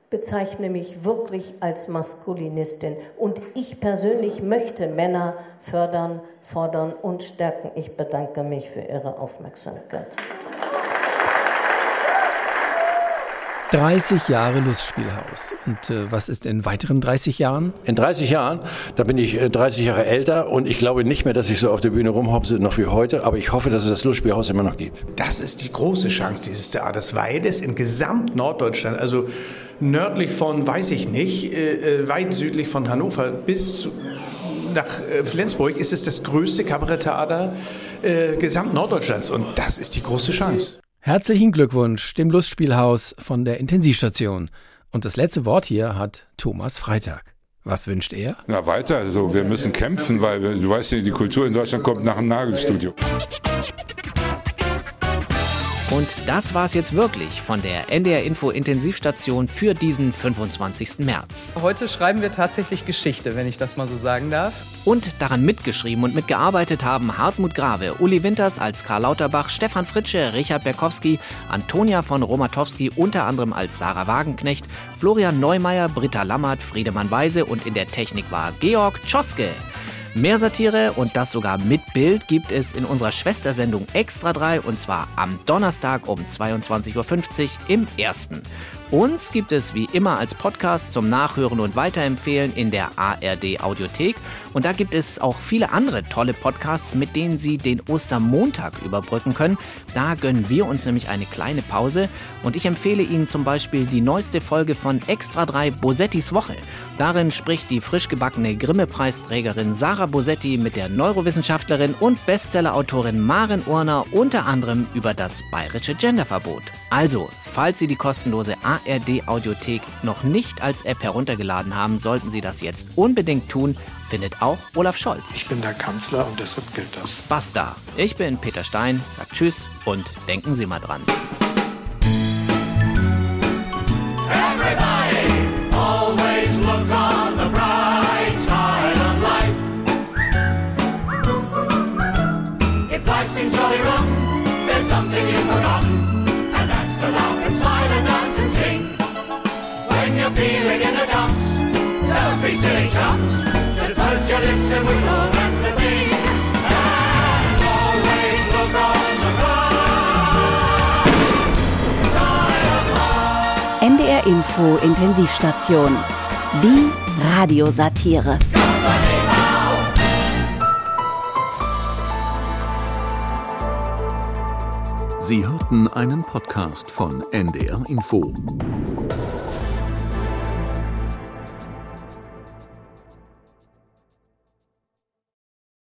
bezeichne mich wirklich als Maskulinistin. Und ich persönlich möchte Männer fördern, fordern und stärken. Ich bedanke mich für Ihre Aufmerksamkeit. dreißig Jahre Lustspielhaus. Und äh, was ist in weiteren dreißig Jahren? In dreißig Jahren, da bin ich dreißig Jahre älter und ich glaube nicht mehr, dass ich so auf der Bühne rumhopse noch wie heute, aber ich hoffe, dass es das Lustspielhaus immer noch gibt. Das ist die große Chance dieses Theaters, weil es in gesamt Norddeutschland, also nördlich von, weiß ich nicht, äh, weit südlich von Hannover bis zu, nach äh, Flensburg ist es das größte Kabaretttheater äh, gesamt Norddeutschlands und das ist die große Chance. Herzlichen Glückwunsch dem Lustspielhaus von der Intensivstation. Und das letzte Wort hier hat Thomas Freitag. Was wünscht er? Na weiter, also wir müssen kämpfen, weil du weißt ja, die Kultur in Deutschland kommt nach dem Nagelstudio. Und das war's jetzt wirklich von der N D R Info Intensivstation für diesen fünfundzwanzigsten März. Heute schreiben wir tatsächlich Geschichte, wenn ich das mal so sagen darf. Und daran mitgeschrieben und mitgearbeitet haben Hartmut Grave, Uli Winters als Karl Lauterbach, Stefan Fritsche, Richard Berkowski, Antonia von Romatowski unter anderem als Sarah Wagenknecht, Florian Neumeier, Britta Lammert, Friedemann Weise und in der Technik war Georg Tschoske. Mehr Satire und das sogar mit Bild gibt es in unserer Schwestersendung Extra drei und zwar am Donnerstag um zweiundzwanzig Uhr fünfzig im Ersten. Uns gibt es wie immer als Podcast zum Nachhören und Weiterempfehlen in der A R D Audiothek und da gibt es auch viele andere tolle Podcasts, mit denen Sie den Ostermontag überbrücken können. Da gönnen wir uns nämlich eine kleine Pause und ich empfehle Ihnen zum Beispiel die neueste Folge von Extra drei Bosettis Woche. Darin spricht die frisch gebackene Grimme-Preisträgerin Sarah Bosetti mit der Neurowissenschaftlerin und Bestsellerautorin Maren Urner unter anderem über das bayerische Genderverbot. Also, falls Sie die kostenlose A R D Audiothek noch nicht als App heruntergeladen haben, sollten Sie das jetzt unbedingt tun, findet auch Olaf Scholz. Ich bin der Kanzler und deshalb gilt das. Basta. Ich bin Peter Stein, sagt Tschüss und denken Sie mal dran. Everybody, always look on the bright side of life. If life seems really rough, there's something you've forgotten, and that's to laugh and smile and dance and sing. When you're feeling in the dumps, don't be silly chumps, just purse your lips and whistle, that's the thing. And always look on the bright side of life. N D R Info Intensivstation. Die Radiosatire. Sie hörten einen Podcast von N D R Info.